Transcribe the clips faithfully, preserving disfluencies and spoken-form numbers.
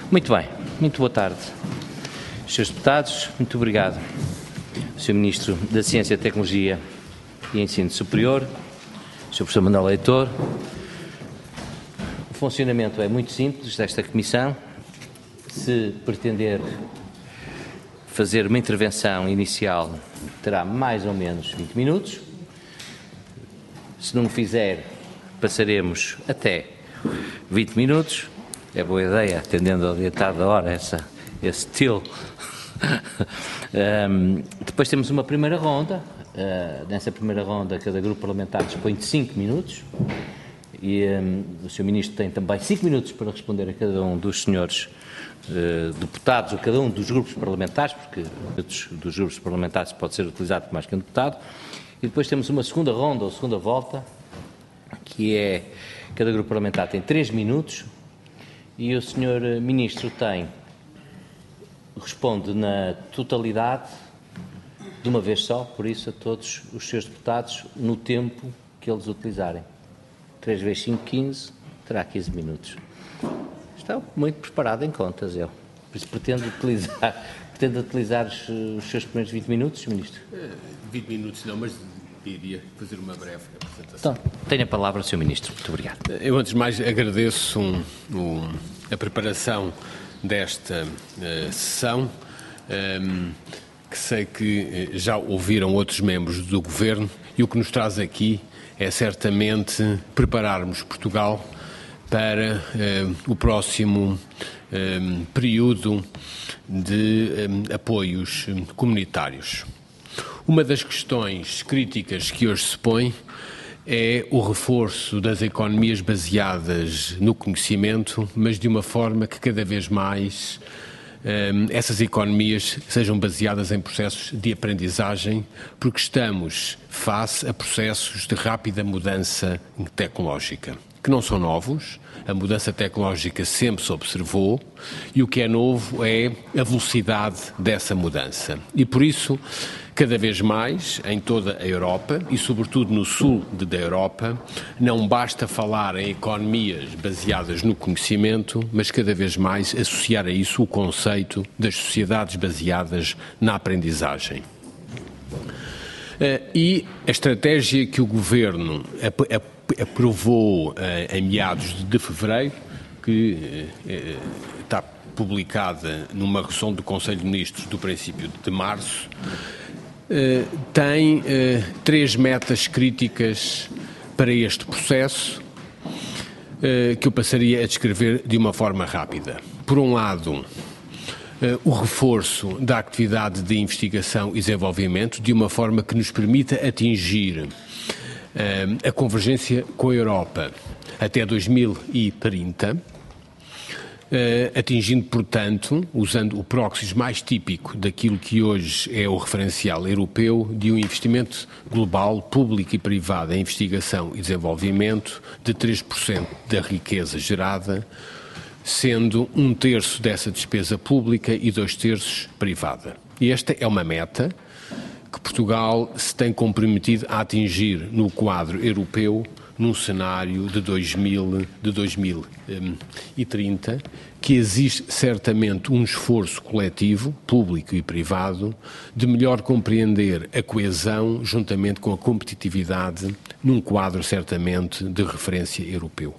Muito bem, muito boa tarde. senhores deputados, muito obrigado. senhor Ministro da Ciência, Tecnologia e Ensino Superior, senhor Professor Manuel Leitor. O funcionamento é muito simples desta Comissão. Se pretender fazer uma intervenção inicial, terá mais ou menos vinte minutos. Se não o fizer, passaremos até vinte minutos. É boa ideia, atendendo ao adiantado da hora, essa, esse estilo. um, depois temos uma primeira ronda. Uh, nessa primeira ronda, cada grupo parlamentar dispõe de cinco minutos. E um, o senhor Ministro tem também cinco minutos para responder a cada um dos senhores uh, deputados, ou cada um dos grupos parlamentares, porque dos, dos grupos parlamentares pode ser utilizado por mais que um deputado. E depois temos uma segunda ronda, ou segunda volta, que é, cada grupo parlamentar tem três minutos, e o senhor Ministro tem, responde na totalidade, de uma vez só, por isso a todos os seus deputados, no tempo que eles utilizarem. três vezes cinco, quinze, terá quinze minutos. Está muito preparado em contas, eu. Por isso pretendo utilizar, pretendo utilizar os, os seus primeiros vinte minutos, Ministro? vinte minutos não, mas iria fazer uma breve apresentação. Então, tenha a palavra o senhor Ministro. Muito obrigado. Eu, antes de mais, agradeço um, um, a preparação desta uh, sessão, um, que sei que já ouviram outros membros do Governo, e o que nos traz aqui é certamente prepararmos Portugal para uh, o próximo um, período de um, apoios comunitários. Uma das questões críticas que hoje se põe é o reforço das economias baseadas no conhecimento, mas de uma forma que cada vez mais um, essas economias sejam baseadas em processos de aprendizagem, porque estamos face a processos de rápida mudança tecnológica, que não são novos. A mudança tecnológica sempre se observou, e o que é novo é a velocidade dessa mudança. E por isso, cada vez mais, em toda a Europa, e sobretudo no sul da Europa, não basta falar em economias baseadas no conhecimento, mas cada vez mais associar a isso o conceito das sociedades baseadas na aprendizagem. E a estratégia que o Governo aprovou em meados de fevereiro, que está publicada numa resolução do Conselho de Ministros do princípio de março, tem três metas críticas para este processo, que eu passaria a descrever de uma forma rápida. Por um lado, o reforço da atividade de investigação e desenvolvimento de uma forma que nos permita atingir a convergência com a Europa até dois mil e trinta, atingindo, portanto, usando o próximo mais típico daquilo que hoje é o referencial europeu, de um investimento global, público e privado em investigação e desenvolvimento de três por cento da riqueza gerada, sendo um terço dessa despesa pública e dois terços privada. E esta é uma meta que Portugal se tem comprometido a atingir no quadro europeu num cenário de dois mil e trinta, que existe certamente um esforço coletivo, público e privado, de melhor compreender a coesão juntamente com a competitividade num quadro certamente de referência europeu.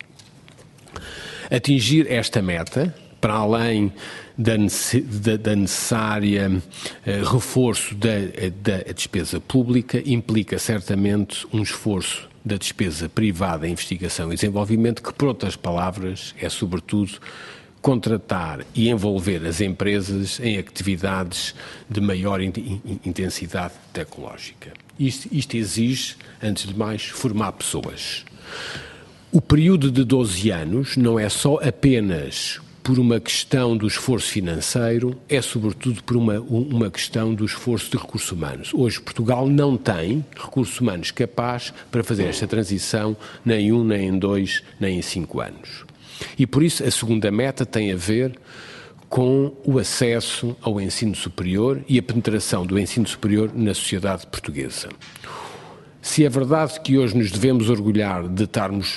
Atingir esta meta, para além da, da, da necessária uh, reforço da, da despesa pública, implica certamente um esforço da despesa privada em investigação e desenvolvimento, que, por outras palavras, é sobretudo contratar e envolver as empresas em atividades de maior in, in, intensidade tecnológica. Isto, isto exige, antes de mais, formar pessoas. O período de doze anos não é só apenas por uma questão do esforço financeiro, é sobretudo por uma, uma questão do esforço de recursos humanos. Hoje Portugal não tem recursos humanos capazes para fazer esta transição nem em um, nem em dois, nem em cinco anos. E por isso a segunda meta tem a ver com o acesso ao ensino superior e a penetração do ensino superior na sociedade portuguesa. Se é verdade que hoje nos devemos orgulhar de estarmos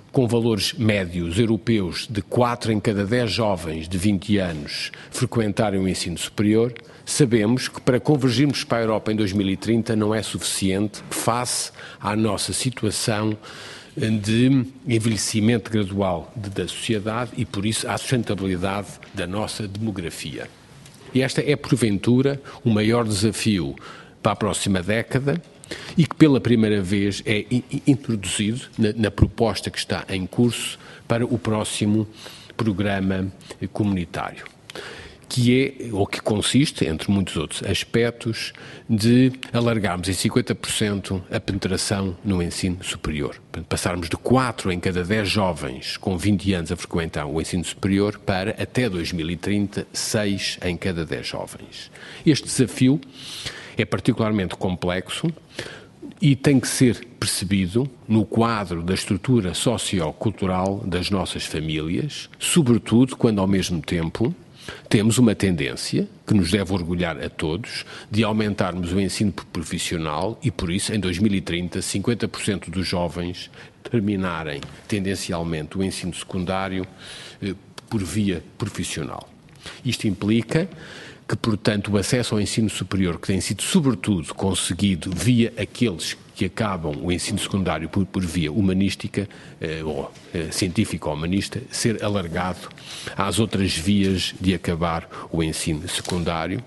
com valores médios europeus de quatro em cada dez jovens de vinte anos frequentarem o ensino superior, sabemos que para convergirmos para a Europa em dois mil e trinta não é suficiente face à nossa situação de envelhecimento gradual da sociedade e, por isso, à sustentabilidade da nossa demografia. E esta é, porventura, o maior desafio para a próxima década e que, pela primeira vez, é introduzido na, na proposta que está em curso para o próximo programa comunitário, que é, ou que consiste, entre muitos outros aspectos, de alargarmos em cinquenta por cento a penetração no ensino superior. Passarmos de quatro em cada dez jovens com vinte anos a frequentar o ensino superior para, até dois mil e trinta, seis em cada dez jovens. Este desafio é particularmente complexo e tem que ser percebido no quadro da estrutura sociocultural das nossas famílias, sobretudo quando, ao mesmo tempo, temos uma tendência, que nos deve orgulhar a todos, de aumentarmos o ensino profissional e, por isso, em dois mil e trinta, cinquenta por cento dos jovens terminarem tendencialmente o ensino secundário eh, por via profissional. Isto implica que, portanto, o acesso ao ensino superior, que tem sido sobretudo conseguido via aqueles que acabam o ensino secundário por, por via humanística, eh, ou eh, científico-humanista, ser alargado às outras vias de acabar o ensino secundário,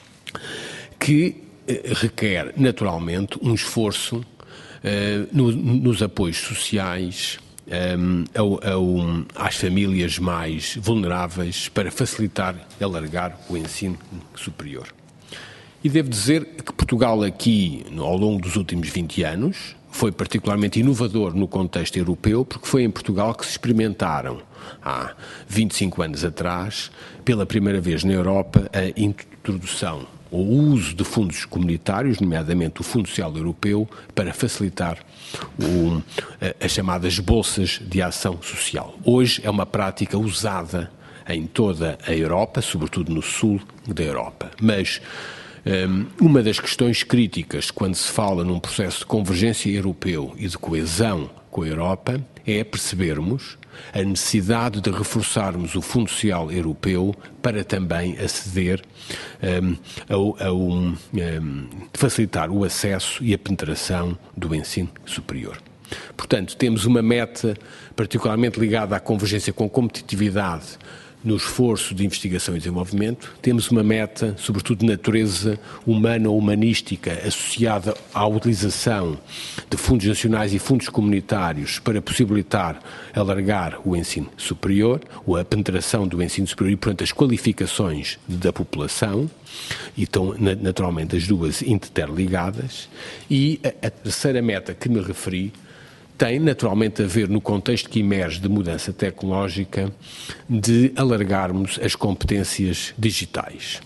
que eh, requer, naturalmente, um esforço eh, no, nos apoios sociais, Um, ao, ao, às famílias mais vulneráveis para facilitar e alargar o ensino superior. E devo dizer que Portugal aqui, ao longo dos últimos vinte anos, foi particularmente inovador no contexto europeu, porque foi em Portugal que se experimentaram, há vinte e cinco anos atrás, pela primeira vez na Europa, a introdução ou o uso de fundos comunitários, nomeadamente o Fundo Social Europeu, para facilitar o, as chamadas bolsas de ação social. Hoje é uma prática usada em toda a Europa, sobretudo no sul da Europa. Mas um, uma das questões críticas quando se fala num processo de convergência europeu e de coesão com a Europa é percebermos a necessidade de reforçarmos o Fundo Social Europeu para também aceder um, ao, ao um, facilitar o acesso e a penetração do ensino superior. Portanto, temos uma meta particularmente ligada à convergência com competitividade no esforço de investigação e desenvolvimento, temos uma meta, sobretudo de natureza humana ou humanística, associada à utilização de fundos nacionais e fundos comunitários para possibilitar alargar o ensino superior, ou a penetração do ensino superior e, portanto, as qualificações da população, e estão naturalmente as duas interligadas, e a, a terceira meta que me referi tem naturalmente a ver, no contexto que emerge de mudança tecnológica, de alargarmos as competências digitais.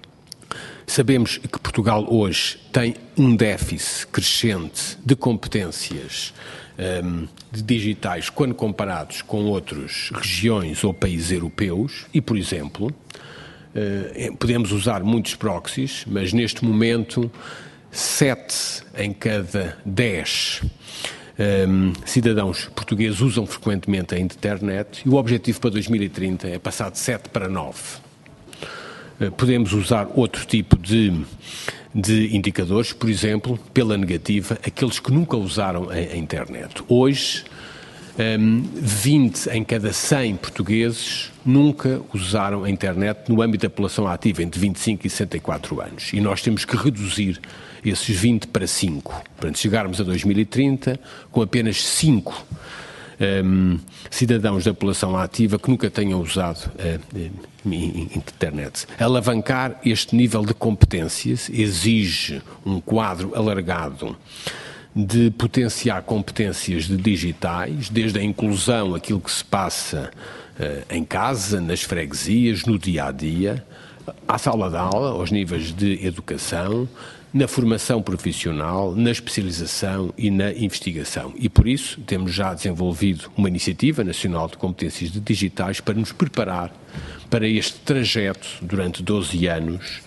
Sabemos que Portugal hoje tem um déficit crescente de competências um, digitais quando comparados com outras regiões ou países europeus e, por exemplo, uh, podemos usar muitos proxies, mas neste momento sete em cada dez Um, cidadãos portugueses usam frequentemente a internet e o objetivo para dois mil e trinta é passar de sete para nove. Uh, podemos usar outro tipo de, de indicadores, por exemplo, pela negativa, aqueles que nunca usaram a, a internet. Hoje, um, vinte em cada cem portugueses nunca usaram a internet no âmbito da população ativa entre vinte e cinco e sessenta e quatro anos. E nós temos que reduzir esses vinte para cinco, para chegarmos a dois mil e trinta com apenas cinco um, cidadãos da população ativa que nunca tenham usado a internet. Alavancar este nível de competências exige um quadro alargado de potenciar competências de digitais, desde a inclusão, aquilo que se passa uh, em casa, nas freguesias, no dia-a-dia, à sala de aula, aos níveis de educação, na formação profissional, na especialização e na investigação. E por isso temos já desenvolvido uma iniciativa nacional de competências digitais para nos preparar para este trajeto durante doze anos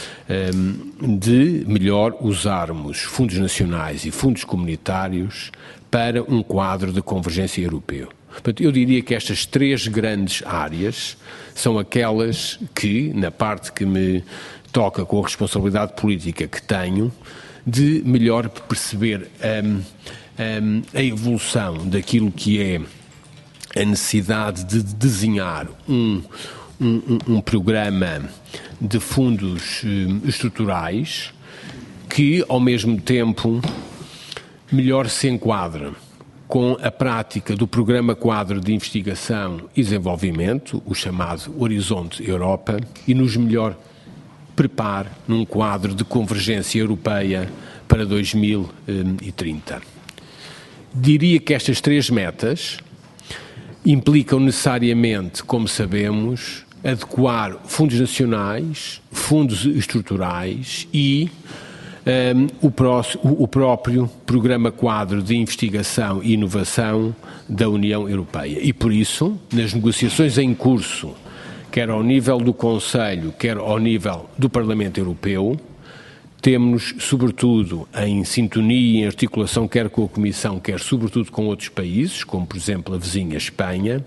de melhor usarmos fundos nacionais e fundos comunitários para um quadro de convergência europeu. Portanto, eu diria que estas três grandes áreas são aquelas que, na parte que me toca com a responsabilidade política que tenho, de melhor perceber um, um, a evolução daquilo que é a necessidade de desenhar um, um, um programa de fundos um, estruturais que, ao mesmo tempo, melhor se enquadre com a prática do Programa Quadro de Investigação e Desenvolvimento, o chamado Horizonte Europa, e nos melhor prepare num quadro de convergência europeia para dois mil e trinta. Diria que estas três metas implicam necessariamente, como sabemos, adequar fundos nacionais, fundos estruturais e Um, o, próximo, o próprio Programa Quadro de Investigação e Inovação da União Europeia. E por isso, nas negociações em curso, quer ao nível do Conselho, quer ao nível do Parlamento Europeu, temos, sobretudo, em sintonia e em articulação quer com a Comissão, quer sobretudo com outros países, como por exemplo a vizinha Espanha,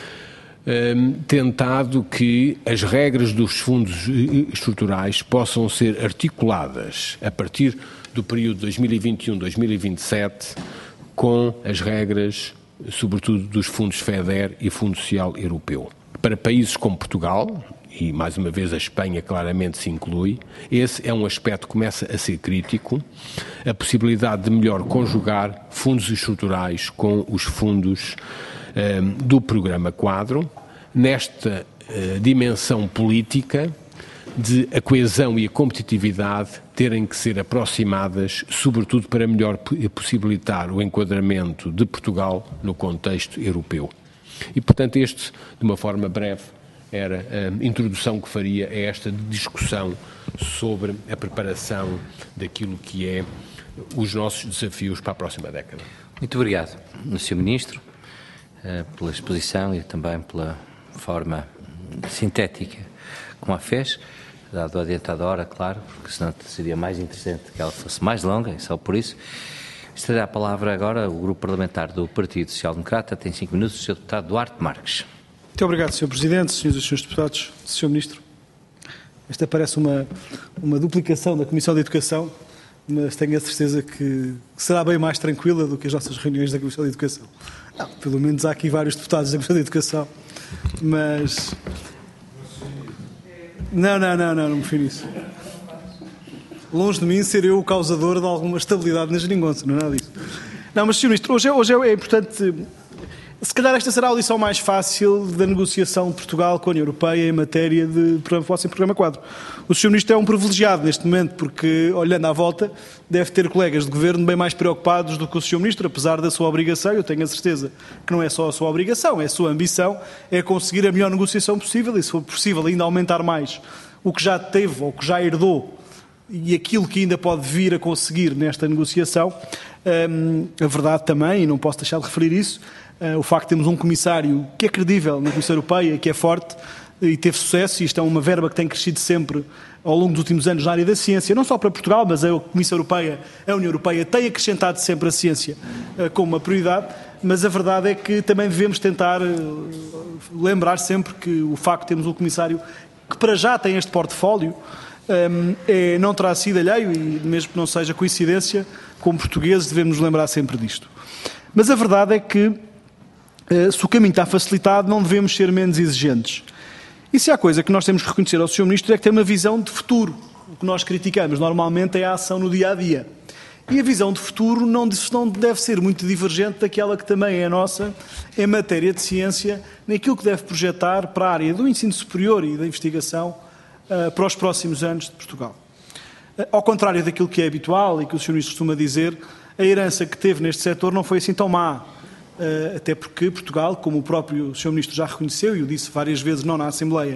Um, tentado que as regras dos fundos estruturais possam ser articuladas a partir do período dois mil e vinte e um a dois mil e vinte e sete com as regras, sobretudo, dos fundos FEDER e Fundo Social Europeu. Para países como Portugal, e mais uma vez a Espanha claramente se inclui, esse é um aspecto que começa a ser crítico, a possibilidade de melhor conjugar fundos estruturais com os fundos do Programa Quadro, nesta uh, dimensão política de a coesão e a competitividade terem que ser aproximadas, sobretudo para melhor possibilitar o enquadramento de Portugal no contexto europeu. E, portanto, este, de uma forma breve, era a introdução que faria a esta discussão sobre a preparação daquilo que é os nossos desafios para a próxima década. Muito obrigado, senhor Ministro, pela exposição e também pela forma sintética como a fez, dado a adiantada hora, claro, porque senão seria mais interessante que ela fosse mais longa, e só por isso. Estará a palavra agora o Grupo Parlamentar do Partido Social Democrata, tem cinco minutos, o senhor Deputado Duarte Marques. Muito obrigado, senhor Presidente, senhores e senhores Deputados, senhor Ministro. Esta parece uma, uma duplicação da Comissão de Educação, mas tenho a certeza que será bem mais tranquila do que as nossas reuniões da Comissão de Educação. Não, pelo menos há aqui vários deputados da Comissão de Educação, mas... Não, não, não, não, não me refiro a isso. Longe de mim ser eu o causador de alguma estabilidade na geringonça, não é nada disso. Não, mas, senhor Ministro, hoje é, hoje é importante... Se calhar esta será a audição mais fácil da negociação de Portugal com a União Europeia em matéria de próximo Programa Quadro. O senhor Ministro é um privilegiado neste momento porque, olhando à volta, deve ter colegas de governo bem mais preocupados do que o senhor Ministro, apesar da sua obrigação. Eu tenho a certeza que não é só a sua obrigação, é a sua ambição, é conseguir a melhor negociação possível e, se for possível, ainda aumentar mais o que já teve ou que já herdou e aquilo que ainda pode vir a conseguir nesta negociação. Hum, a verdade também, e não posso deixar de referir isso, Uh, o facto de termos um comissário que é credível na Comissão Europeia, que é forte e teve sucesso, e isto é uma verba que tem crescido sempre ao longo dos últimos anos na área da ciência, não só para Portugal, mas a Comissão Europeia, a União Europeia tem acrescentado sempre a ciência uh, como uma prioridade, mas a verdade é que também devemos tentar uh, lembrar sempre que o facto de termos um comissário que para já tem este portfólio um, é, não terá sido alheio, e mesmo que não seja coincidência, como portugueses devemos nos lembrar sempre disto. Mas a verdade é que se o caminho está facilitado, não devemos ser menos exigentes. E se há coisa que nós temos que reconhecer ao senhor Ministro é que tem uma visão de futuro. O que nós criticamos normalmente é a ação no dia-a-dia. E a visão de futuro não deve ser muito divergente daquela que também é a nossa em matéria de ciência, naquilo que deve projetar para a área do ensino superior e da investigação para os próximos anos de Portugal. Ao contrário daquilo que é habitual e que o senhor Ministro costuma dizer, a herança que teve neste setor não foi assim tão má. Uh, até porque Portugal, como o próprio senhor Ministro já reconheceu, e o disse várias vezes, não na Assembleia,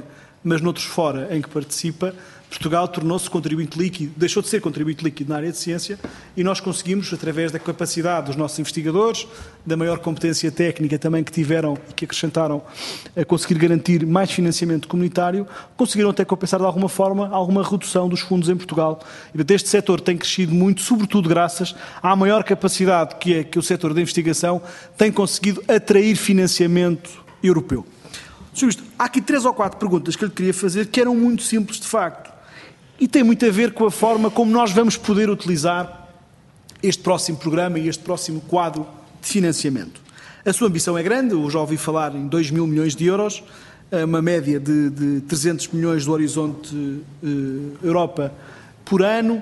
mas noutros fora em que participa, Portugal tornou-se contribuinte líquido, deixou de ser contribuinte líquido na área de ciência e nós conseguimos, através da capacidade dos nossos investigadores, da maior competência técnica também que tiveram e que acrescentaram a conseguir garantir mais financiamento comunitário, conseguiram até compensar de alguma forma alguma redução dos fundos em Portugal. E este setor tem crescido muito, sobretudo graças à maior capacidade que, é, que o setor da investigação tem conseguido atrair financiamento europeu. senhor Ministro, há aqui três ou quatro perguntas que eu lhe queria fazer que eram muito simples de facto. E tem muito a ver com a forma como nós vamos poder utilizar este próximo programa e este próximo quadro de financiamento. A sua ambição é grande, eu já ouvi falar em dois mil milhões de euros, uma média de, de trezentos milhões do horizonte uh, Europa por ano.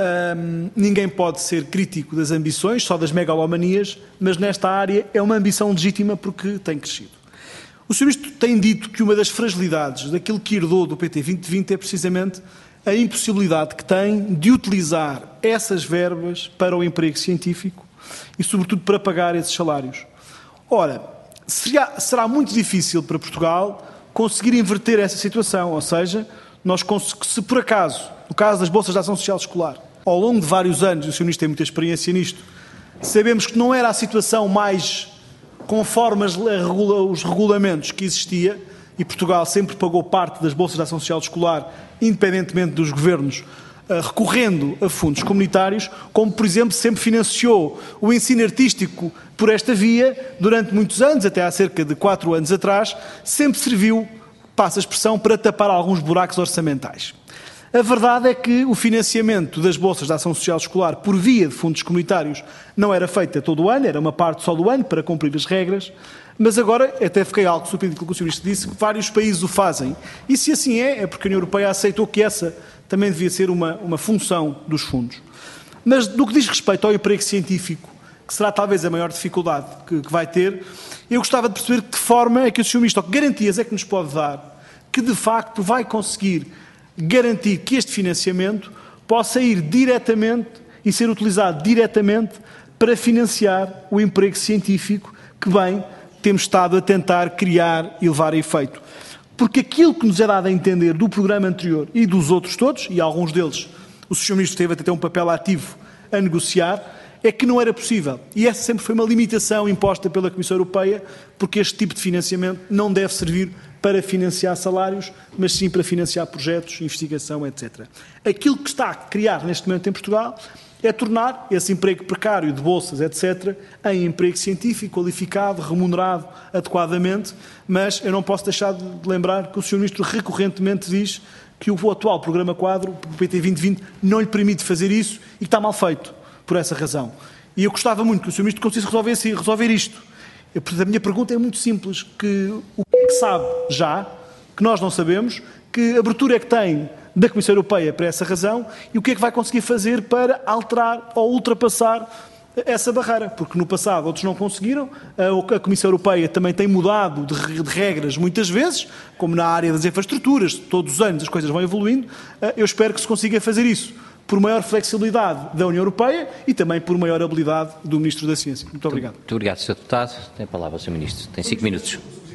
Um, ninguém pode ser crítico das ambições, só das megalomanias, mas nesta área é uma ambição legítima porque tem crescido. O senhor Ministro tem dito que uma das fragilidades daquilo que herdou do P T vinte vinte é precisamente a impossibilidade que tem de utilizar essas verbas para o emprego científico e, sobretudo, para pagar esses salários. Ora, será, será muito difícil para Portugal conseguir inverter essa situação, ou seja, nós, se por acaso, no caso das bolsas de ação social escolar, ao longo de vários anos, e o senhor Ministro tem muita experiência nisto, sabemos que não era a situação mais conforme as, os regulamentos que existia, e Portugal sempre pagou parte das bolsas de ação social escolar, independentemente dos governos, recorrendo a fundos comunitários, como, por exemplo, sempre financiou o ensino artístico por esta via, durante muitos anos, até há cerca de quatro anos atrás, sempre serviu, passa a expressão, para tapar alguns buracos orçamentais. A verdade é que o financiamento das bolsas de ação social escolar por via de fundos comunitários não era feito todo o ano, era uma parte só do ano para cumprir as regras, mas agora, até fiquei algo surpreendido com o que o senhor Ministro disse, que vários países o fazem. E se assim é, é porque a União Europeia aceitou que essa também devia ser uma, uma função dos fundos. Mas no que diz respeito ao emprego científico, que será talvez a maior dificuldade que, que vai ter, eu gostava de perceber de que forma é que o senhor Ministro, que garantias é que nos pode dar, que de facto vai conseguir garantir que este financiamento possa ir diretamente e ser utilizado diretamente para financiar o emprego científico que, bem, temos estado a tentar criar e levar a efeito. Porque aquilo que nos é dado a entender do programa anterior e dos outros todos, e alguns deles o senhor Ministro teve até um papel ativo a negociar, é que não era possível. E essa sempre foi uma limitação imposta pela Comissão Europeia, porque este tipo de financiamento não deve servir para financiar salários, mas sim para financiar projetos, investigação, etcétera. Aquilo que está a criar neste momento em Portugal é tornar esse emprego precário de bolsas, etcétera, em emprego científico, qualificado, remunerado adequadamente, mas eu não posso deixar de lembrar que o senhor Ministro recorrentemente diz que o atual programa quadro, o P T vinte vinte, não lhe permite fazer isso e que está mal feito, por essa razão. E eu gostava muito que o senhor Ministro conseguisse resolver, resolver isto. Eu, a minha pergunta é muito simples, que o que é que sabe já, que nós não sabemos, que abertura é que tem da Comissão Europeia para essa razão e o que é que vai conseguir fazer para alterar ou ultrapassar essa barreira, porque no passado outros não conseguiram, a Comissão Europeia também tem mudado de regras muitas vezes, como na área das infraestruturas, todos os anos as coisas vão evoluindo, eu espero que se consiga fazer isso por maior flexibilidade da União Europeia e também por maior habilidade do Ministro da Ciência. Muito obrigado. Muito obrigado, senhor Deputado. Tem a palavra o senhor Ministro. Tem cinco minutos.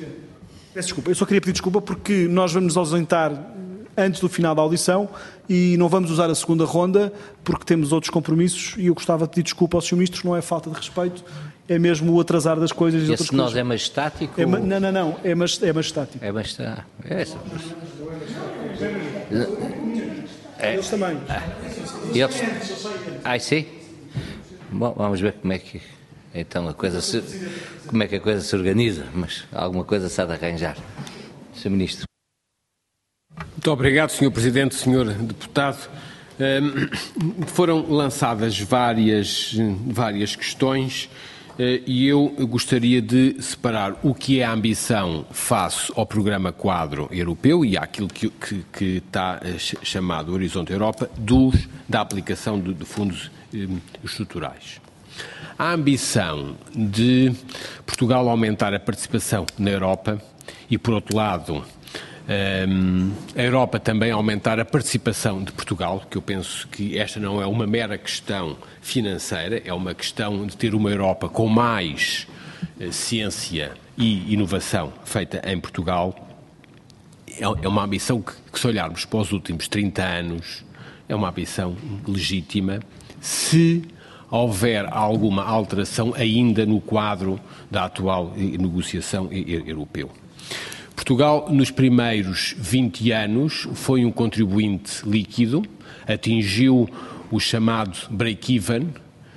Peço desculpa, eu só queria pedir desculpa porque nós vamos nos ausentar antes do final da audição e não vamos usar a segunda ronda porque temos outros compromissos e eu gostava de pedir desculpa ao senhor Ministro, não é falta de respeito, é mesmo o atrasar das coisas. E e outras esse nós coisas. é majestático? É, ou... Não, não, não, é, é majestático. É majestático. É essa. É. Eles também. Ah, eles... ah, sim? Bom, vamos ver como é que então a coisa se... como é que a coisa se organiza, mas alguma coisa se há de arranjar. senhor Ministro. Muito obrigado, senhor Presidente, senhor Deputado. Um, foram lançadas várias, várias questões uh, e eu gostaria de separar o que é a ambição face ao programa quadro europeu e àquilo que, que, que está uh, chamado Horizonte Europa dos, da aplicação de, de fundos um, estruturais. A ambição de Portugal aumentar a participação na Europa e, por outro lado, Um, a Europa também aumentar a participação de Portugal, que eu penso que esta não é uma mera questão financeira, é uma questão de ter uma Europa com mais uh, ciência e inovação feita em Portugal. é uma ambição que, que, se olharmos para os últimos trinta anos, é uma ambição legítima, se houver alguma alteração ainda no quadro da atual negociação europeu. Portugal, nos primeiros vinte anos, foi um contribuinte líquido, atingiu o chamado break-even,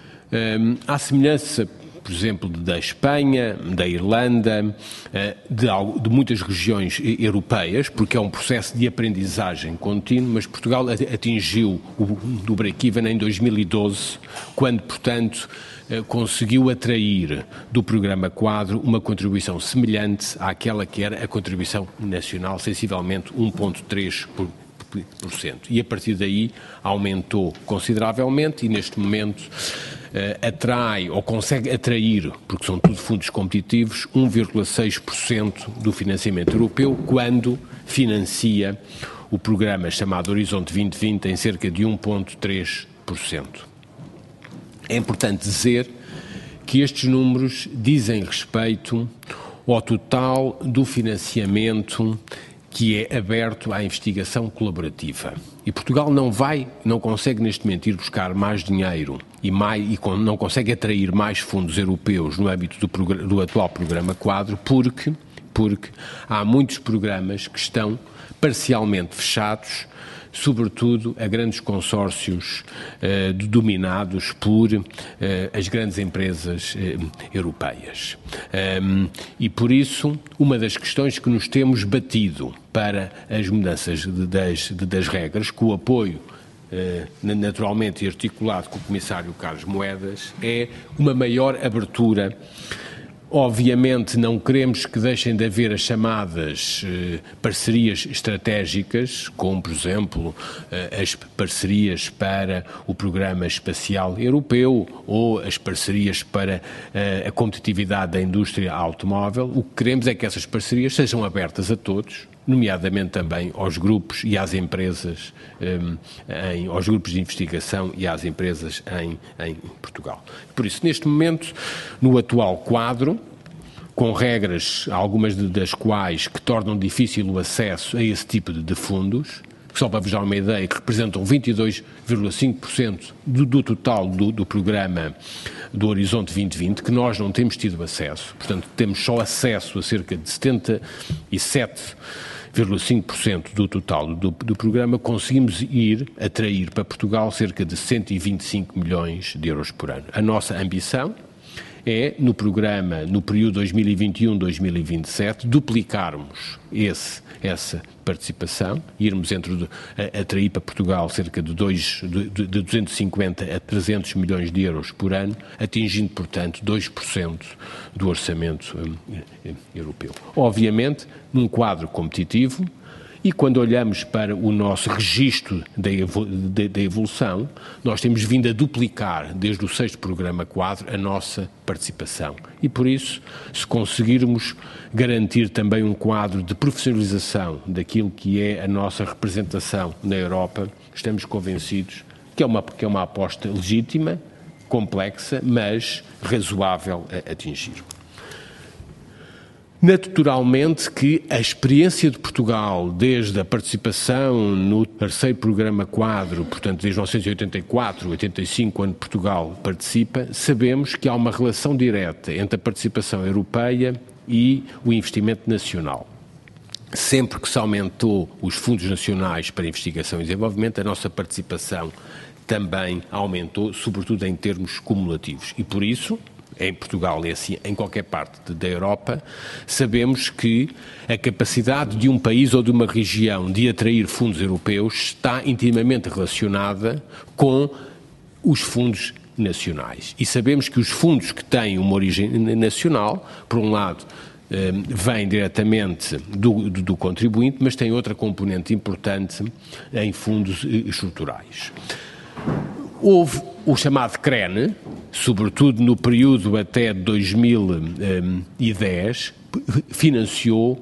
um, à semelhança, por exemplo, da Espanha, da Irlanda, de, de muitas regiões europeias, porque é um processo de aprendizagem contínuo, mas Portugal atingiu o do break-even em dois mil e doze, quando, portanto, conseguiu atrair do Programa Quadro uma contribuição semelhante àquela que era a contribuição nacional, sensivelmente um vírgula três por cento. E a partir daí aumentou consideravelmente e neste momento uh, atrai ou consegue atrair, porque são tudo fundos competitivos, um vírgula seis por cento do financiamento europeu quando financia o programa chamado Horizonte vinte vinte em cerca de um vírgula três por cento. É importante dizer que estes números dizem respeito ao total do financiamento que é aberto à investigação colaborativa. E Portugal não vai, não consegue neste momento ir buscar mais dinheiro e, mais, e não consegue atrair mais fundos europeus no âmbito do, do atual Programa Quadro porque, porque há muitos programas que estão parcialmente fechados, sobretudo a grandes consórcios eh, dominados por eh, as grandes empresas eh, europeias. Um, e por isso, uma das questões que nos temos batido para as mudanças de, das, de, das regras, com o apoio eh, naturalmente articulado com o Comissário Carlos Moedas, é uma maior abertura. Obviamente não queremos que deixem de haver as chamadas eh, parcerias estratégicas, como por exemplo eh, as parcerias para o Programa Espacial Europeu ou as parcerias para eh, a competitividade da indústria automóvel. O que queremos é que essas parcerias sejam abertas a todos, nomeadamente também aos grupos e às empresas, um, em, aos grupos de investigação e às empresas em, em Portugal. Por isso, neste momento, no atual quadro, com regras, algumas das quais que tornam difícil o acesso a esse tipo de, de fundos, que só para vos dar uma ideia, que representam vinte e dois vírgula cinco por cento do, do total do, do programa do Horizonte vinte vinte, que nós não temos tido acesso, portanto temos só acesso a cerca de setenta e sete vírgula cinco por cento do total do, do programa, conseguimos ir atrair para Portugal cerca de cento e vinte e cinco milhões de euros por ano. A nossa ambição é, no programa, no período dois mil e vinte e um a dois mil e vinte e sete, duplicarmos esse, essa participação, irmos entre, a, atrair para Portugal cerca de, dois, de, de duzentos e cinquenta a trezentos milhões de euros por ano, atingindo, portanto, dois por cento do orçamento um, europeu. Obviamente, num quadro competitivo, e quando olhamos para o nosso registro da evolução, nós temos vindo a duplicar, desde o sexto Programa Quadro, a nossa participação. E por isso, se conseguirmos garantir também um quadro de profissionalização daquilo que é a nossa representação na Europa, estamos convencidos que é uma, que é uma aposta legítima, complexa, mas razoável a atingir. Naturalmente que a experiência de Portugal, desde a participação no terceiro Programa Quadro, portanto desde mil novecentos e oitenta e quatro, oitenta e cinco, quando Portugal participa, sabemos que há uma relação direta entre a participação europeia e o investimento nacional. Sempre que se aumentou os fundos nacionais para investigação e desenvolvimento, a nossa participação também aumentou, sobretudo em termos cumulativos. E por isso, em Portugal e assim em qualquer parte da Europa, sabemos que a capacidade de um país ou de uma região de atrair fundos europeus está intimamente relacionada com os fundos nacionais. E sabemos que os fundos que têm uma origem nacional, por um lado, vêm diretamente do, do, do contribuinte, mas têm outra componente importante em fundos estruturais. Houve o chamado C R E N, sobretudo no período até dois mil e dez, financiou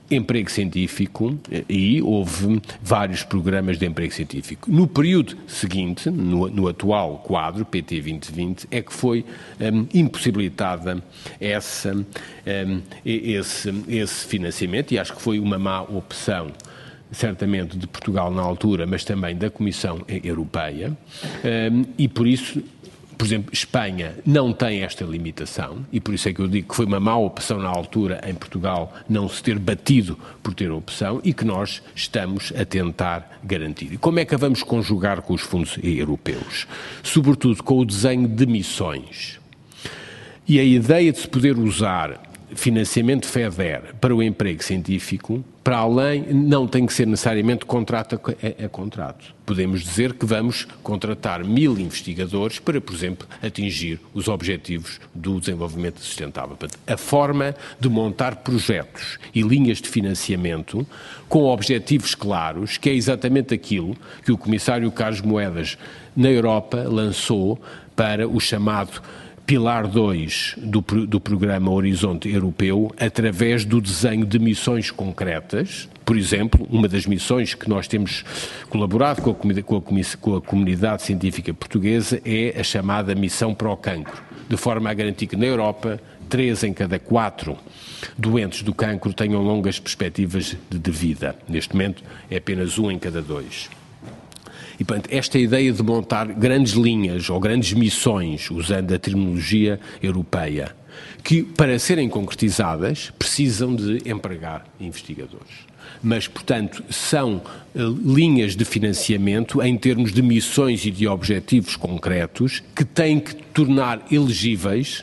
emprego científico e houve vários programas de emprego científico. No período seguinte, no, no atual quadro, P T vinte vinte, é que foi um, impossibilitada essa, um, esse, esse financiamento, e acho que foi uma má opção, certamente de Portugal na altura, mas também da Comissão Europeia, um, e por isso... Por exemplo, Espanha não tem esta limitação e por isso é que eu digo que foi uma má opção na altura em Portugal não se ter batido por ter a opção e que nós estamos a tentar garantir. E como é que a vamos conjugar com os fundos europeus? Sobretudo com o desenho de missões. E a ideia de se poder usar financiamento FEDER para o emprego científico, para além, não tem que ser necessariamente contrato a, a, a contrato. Podemos dizer que vamos contratar mil investigadores para, por exemplo, atingir os objetivos do desenvolvimento sustentável. A forma de montar projetos e linhas de financiamento com objetivos claros, que é exatamente aquilo que o Comissário Carlos Moedas, na Europa, lançou para o chamado Pilar dois do, do programa Horizonte Europeu, através do desenho de missões concretas. Por exemplo, uma das missões que nós temos colaborado com a, com a, com a comunidade científica portuguesa é a chamada Missão para o Cancro, de forma a garantir que na Europa três em cada quatro doentes do cancro tenham longas perspectivas de, de vida. Neste momento é apenas um em cada dois. E, portanto, esta ideia de montar grandes linhas ou grandes missões, usando a terminologia europeia, que, para serem concretizadas, precisam de empregar investigadores. Mas, portanto, são uh, linhas de financiamento em termos de missões e de objetivos concretos que têm que tornar elegíveis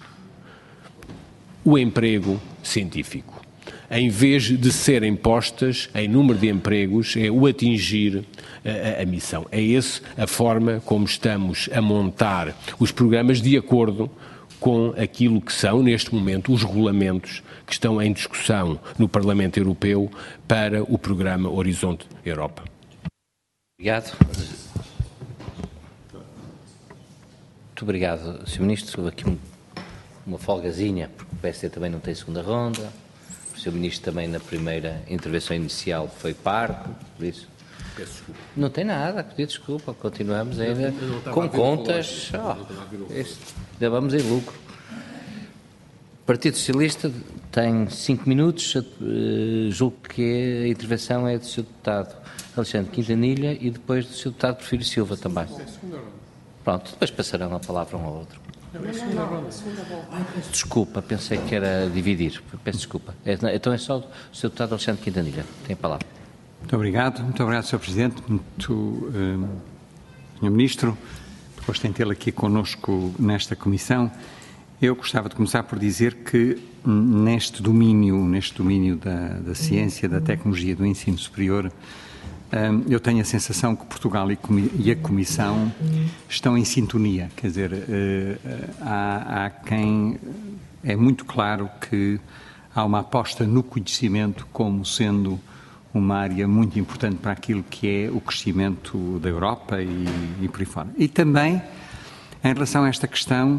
o emprego científico. Em vez de serem postas em número de empregos, é o atingir a, a, a missão. É essa a forma como estamos a montar os programas de acordo com aquilo que são, neste momento, os regulamentos que estão em discussão no Parlamento Europeu para o programa Horizonte Europa. Obrigado. Muito obrigado, senhor Ministro. Houve aqui um, uma folgazinha, porque o P S D também não tem segunda ronda. O senhor Ministro também na primeira intervenção inicial foi parco, por isso... Peço desculpa. Não tem nada, pedir desculpa, continuamos ainda com contas, oh, este, ainda vamos em lucro. O Partido Socialista tem cinco minutos, uh, julgo que a intervenção é do senhor Deputado Alexandre Quintanilha e depois do senhor Deputado Porfírio Silva também. Pronto, depois passarão a palavra um ao outro. Desculpa, pensei que era dividir. Peço desculpa. Então é só o senhor Deputado Alexandre Quintanilha. Tem a palavra. Muito obrigado. Muito obrigado, senhor Presidente. Muito, uh, senhor Ministro, gosto de tê-lo aqui connosco nesta comissão. Eu gostava de começar por dizer que neste domínio, neste domínio da, da ciência, da tecnologia, do ensino superior, um, eu tenho a sensação que Portugal e, e a Comissão estão em sintonia. Quer dizer, uh, há, há quem... É muito claro que há uma aposta no conhecimento como sendo uma área muito importante para aquilo que é o crescimento da Europa e, e por aí fora. E também, em relação a esta questão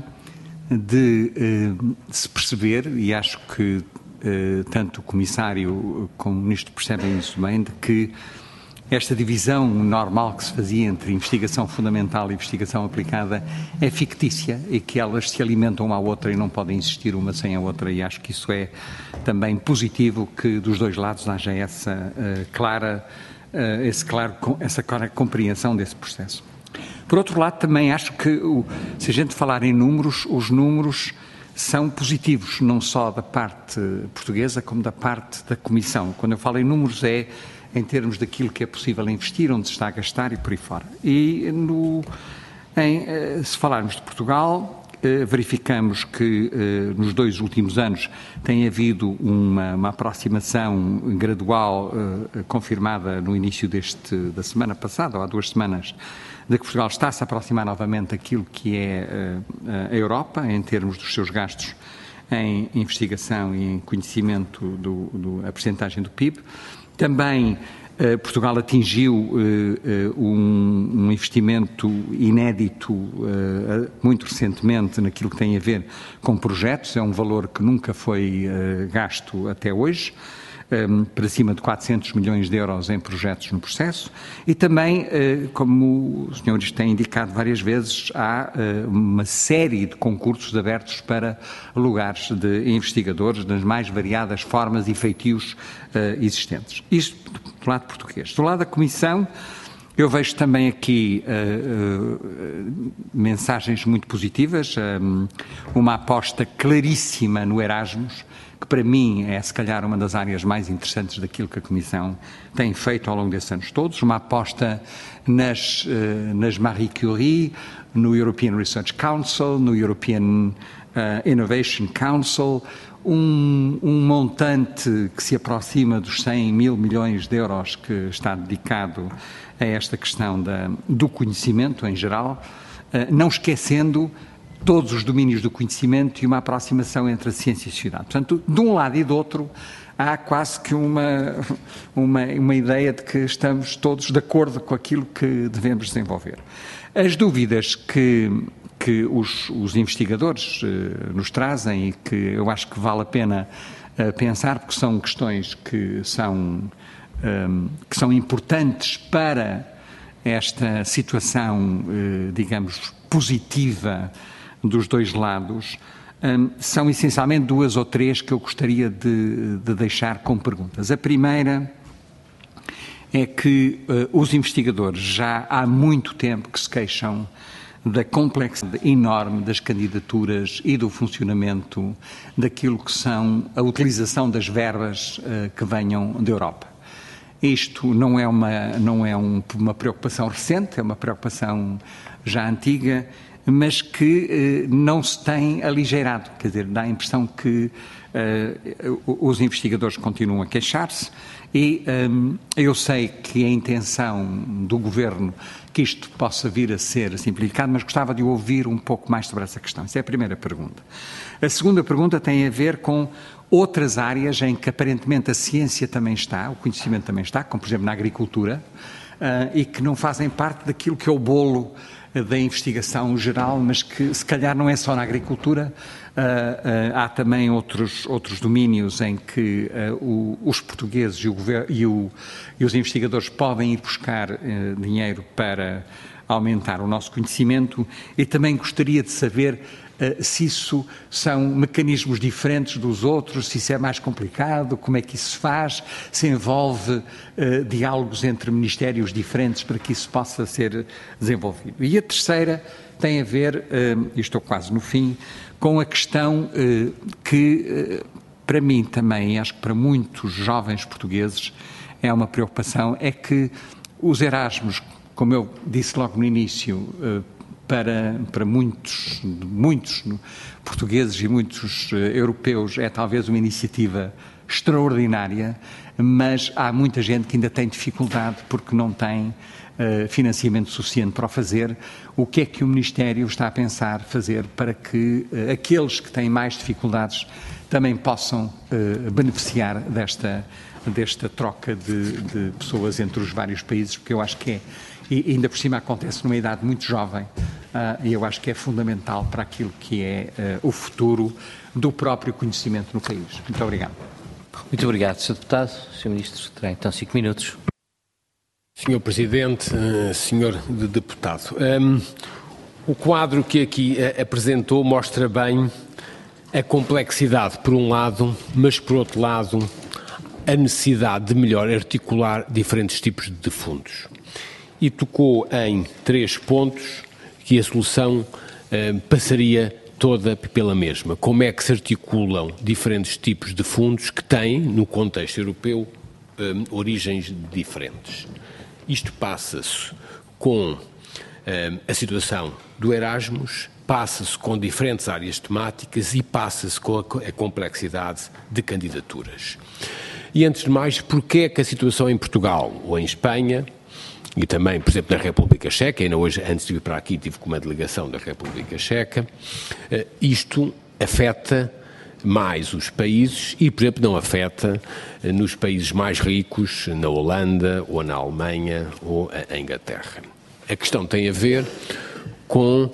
de, uh, de se perceber, e acho que uh, tanto o Comissário como o Ministro percebem isso bem, de que esta divisão normal que se fazia entre investigação fundamental e investigação aplicada é fictícia e que elas se alimentam uma à outra e não podem existir uma sem a outra, e acho que isso é também positivo, que dos dois lados haja essa uh, clara, uh, esse claro, essa clara compreensão desse processo. Por outro lado, também acho que, o, se a gente falar em números, os números são positivos, não só da parte portuguesa como da parte da Comissão. Quando eu falo em números é em termos daquilo que é possível investir, onde se está a gastar e por aí fora. E no, em, se falarmos de Portugal, verificamos que nos dois últimos anos tem havido uma, uma aproximação gradual confirmada no início deste, da semana passada, ou há duas semanas, de que Portugal está a se aproximar novamente daquilo que é a Europa, em termos dos seus gastos em investigação e em conhecimento, do, do, a percentagem do P I B. Também eh, Portugal atingiu eh, um, um investimento inédito eh, muito recentemente naquilo que tem a ver com projetos, é um valor que nunca foi eh, gasto até hoje. um, para cima de quatrocentos milhões de euros em projetos no processo e também, uh, como os senhores têm indicado várias vezes, há uh, uma série de concursos abertos para lugares de investigadores das mais variadas formas e feitios uh, existentes. Isto do lado português. Do lado da Comissão, eu vejo também aqui uh, uh, mensagens muito positivas, um, uma aposta claríssima no Erasmus, que para mim é se calhar uma das áreas mais interessantes daquilo que a Comissão tem feito ao longo desses anos todos, uma aposta nas, uh, nas Marie Curie, no European Research Council, no European uh, Innovation Council, um, um montante que se aproxima dos cem mil milhões de euros que está dedicado a esta questão da, do conhecimento em geral, uh, não esquecendo todos os domínios do conhecimento e uma aproximação entre a ciência e a sociedade. Portanto, de um lado e do outro, há quase que uma, uma, uma ideia de que estamos todos de acordo com aquilo que devemos desenvolver. As dúvidas que, que os, os investigadores uh, nos trazem e que eu acho que vale a pena uh, pensar, porque são questões que são... Um, que são importantes para esta situação, eh, digamos, positiva dos dois lados, um, são essencialmente duas ou três que eu gostaria de, de deixar com perguntas. A primeira é que uh, os investigadores já há muito tempo que se queixam da complexidade enorme das candidaturas e do funcionamento daquilo que são a utilização das verbas uh, que venham da Europa. Isto não é, uma, não é um, uma preocupação recente, é uma preocupação já antiga, mas que eh, não se tem aligeirado. Quer dizer, dá a impressão que eh, os investigadores continuam a queixar-se e um, eu sei que a intenção do Governo que isto possa vir a ser simplificado, mas gostava de ouvir um pouco mais sobre essa questão. Essa é a primeira pergunta. A segunda pergunta tem a ver com outras áreas em que aparentemente a ciência também está, o conhecimento também está, como por exemplo na agricultura, uh, e que não fazem parte daquilo que é o bolo uh, da investigação geral, mas que se calhar não é só na agricultura, uh, uh, há também outros, outros domínios em que uh, o, os portugueses e, o governo, e, o, e os investigadores podem ir buscar uh, dinheiro para aumentar o nosso conhecimento e também gostaria de saber Uh, se isso são mecanismos diferentes dos outros, se isso é mais complicado, como é que isso se faz, se envolve uh, diálogos entre ministérios diferentes para que isso possa ser desenvolvido. E a terceira tem a ver, uh, e estou quase no fim, com a questão uh, que, uh, para mim também, acho que para muitos jovens portugueses é uma preocupação, é que os Erasmus, como eu disse logo no início, uh, Para, para muitos, muitos portugueses e muitos uh, europeus é talvez uma iniciativa extraordinária, mas há muita gente que ainda tem dificuldade porque não tem uh, financiamento suficiente para o fazer. O que é que o Ministério está a pensar fazer para que uh, aqueles que têm mais dificuldades também possam uh, beneficiar desta, desta troca de, de pessoas entre os vários países, porque eu acho que é, e ainda por cima acontece numa idade muito jovem, uh, e eu acho que é fundamental para aquilo que é uh, o futuro do próprio conhecimento no país. Muito obrigado. Muito obrigado, senhor Deputado. senhor Ministro, terá então cinco minutos. senhor Presidente, senhor Deputado, um, o quadro que aqui uh, apresentou mostra bem a complexidade, por um lado, mas, por outro lado, a necessidade de melhor articular diferentes tipos de fundos. E tocou em três pontos que a solução eh, passaria toda pela mesma. Como é que se articulam diferentes tipos de fundos que têm, no contexto europeu, eh, origens diferentes. Isto passa-se com eh, a situação do Erasmus, passa-se com diferentes áreas temáticas e passa-se com a, a complexidade de candidaturas. E, antes de mais, porquê é que a situação em Portugal ou em Espanha, e também, por exemplo, na República Checa, ainda hoje, antes de vir para aqui, tive com uma delegação da República Checa, isto afeta mais os países e, por exemplo, não afeta nos países mais ricos, na Holanda, ou na Alemanha, ou a Inglaterra. A questão tem a ver com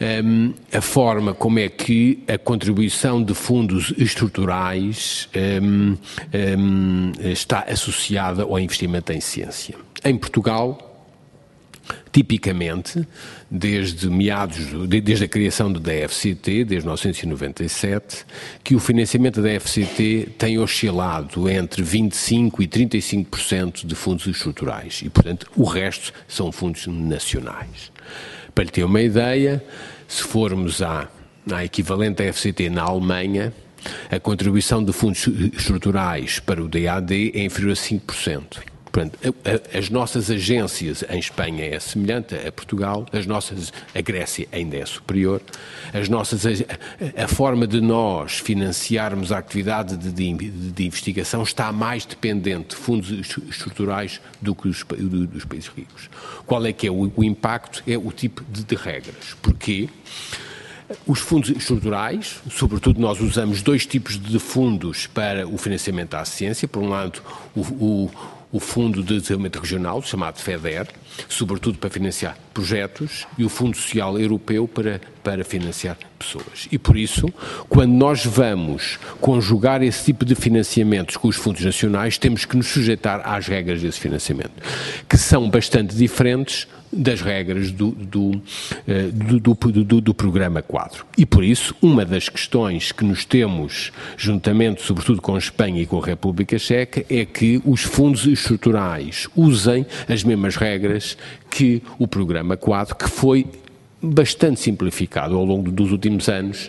um, a forma como é que a contribuição de fundos estruturais um, um, está associada ao investimento em ciência. Em Portugal, tipicamente, desde meados, desde a criação do D F C T, desde mil novecentos e noventa e sete, que o financiamento da D F C T tem oscilado entre vinte e cinco por cento e trinta e cinco por cento de fundos estruturais e, portanto, o resto são fundos nacionais. Para lhe ter uma ideia, se formos à, à equivalente da D F C T na Alemanha, a contribuição de fundos estruturais para o D A D é inferior a cinco por cento. Portanto, a, a, as nossas agências em Espanha é semelhante a Portugal, as nossas, a Grécia ainda é superior, as nossas, a, a forma de nós financiarmos a atividade de, de, de investigação está mais dependente de fundos estruturais do que dos, do, dos países ricos. Qual é que é o, o impacto? É o tipo de, de regras. Porquê? Os fundos estruturais, sobretudo nós usamos dois tipos de fundos para o financiamento à ciência. Por um lado, o, o, o Fundo de Desenvolvimento Regional, chamado FEDER, sobretudo para financiar projetos, e o Fundo Social Europeu para, para financiar pessoas. E por isso, quando nós vamos conjugar esse tipo de financiamentos com os fundos nacionais, temos que nos sujeitar às regras desse financiamento, que são bastante diferentes das regras do, do, do, do, do, do Programa Quadro. E por isso, uma das questões que nos temos, juntamente, sobretudo com a Espanha e com a República Checa, é que os fundos estruturais usem as mesmas regras que o Programa Quadro, que foi bastante simplificado ao longo dos últimos anos,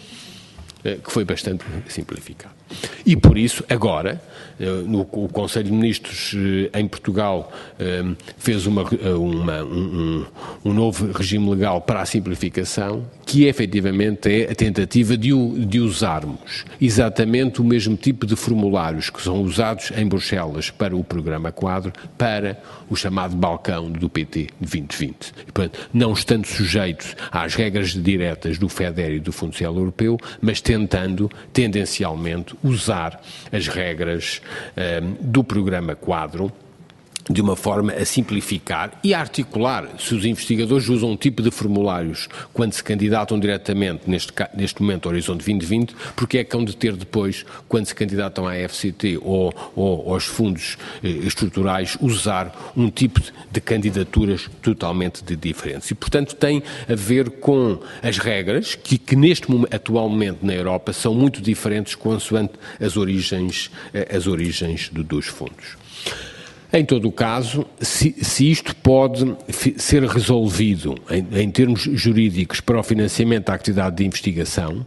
que foi bastante simplificado. E por isso, agora, no, o Conselho de Ministros em Portugal fez uma, uma, um, um novo regime legal para a simplificação, que efetivamente é a tentativa de, de usarmos exatamente o mesmo tipo de formulários que são usados em Bruxelas para o Programa Quadro, para o chamado balcão do P T de vinte vinte. E, portanto, não estando sujeitos às regras diretas do FEDER e do Fundo Social Europeu, mas tentando, tendencialmente, usar as regras um, do Programa Quadro de uma forma a simplificar e a articular. Se os investigadores usam um tipo de formulários quando se candidatam diretamente, neste, neste momento, ao Horizonte vinte vinte, porque é que hão de ter depois, quando se candidatam à F C T ou, ou aos fundos eh, estruturais, usar um tipo de, de candidaturas totalmente de diferentes. E, portanto, tem a ver com as regras que, que neste momento, atualmente na Europa, são muito diferentes consoante as origens, eh, as origens do, dos fundos. Em todo o caso, se, se isto pode ser resolvido em, em termos jurídicos para o financiamento da atividade de investigação,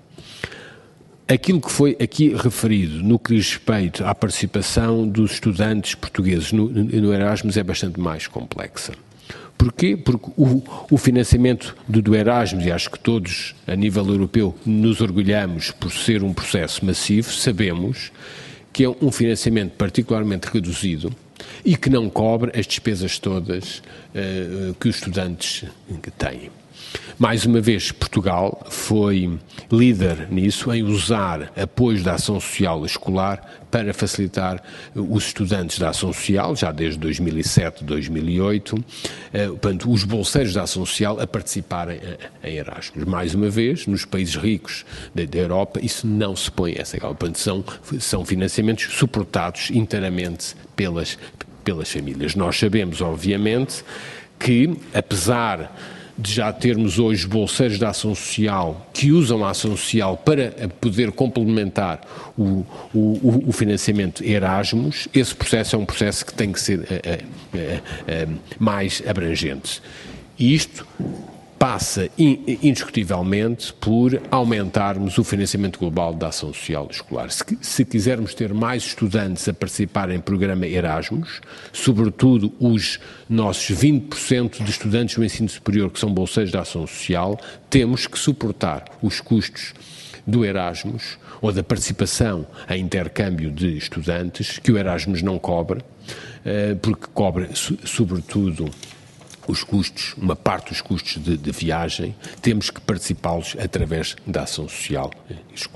aquilo que foi aqui referido no que diz respeito à participação dos estudantes portugueses no, no Erasmus é bastante mais complexa. Porquê? Porque o, o financiamento do, do Erasmus, e acho que todos a nível europeu nos orgulhamos por ser um processo massivo, sabemos que é um financiamento particularmente reduzido e que não cobre as despesas todas uh, que os estudantes têm. Mais uma vez, Portugal foi líder nisso, em usar apoios da ação social escolar para facilitar os estudantes da ação social, já desde dois mil e sete, dois mil e oito, uh, portanto, os bolseiros da ação social a participarem em Erasmus. Mais uma vez, nos países ricos da, da Europa, isso não se põe essa igual. Portanto, são, são financiamentos suportados inteiramente pelas, pelas famílias. Nós sabemos, obviamente, que, apesar de já termos hoje bolseiros da ação social que usam a ação social para poder complementar o, o, o financiamento Erasmus, esse processo é um processo que tem que ser uh, uh, uh, mais abrangente. E isto passa indiscutivelmente por aumentarmos o financiamento global da ação social escolar. Se, se quisermos ter mais estudantes a participar em programa Erasmus, sobretudo os nossos vinte por cento de estudantes do ensino superior que são bolseiros da ação social, temos que suportar os custos do Erasmus ou da participação em intercâmbio de estudantes, que o Erasmus não cobra, porque cobra sobretudo os custos, uma parte dos custos de, de viagem, temos que participá-los através da ação social escolar.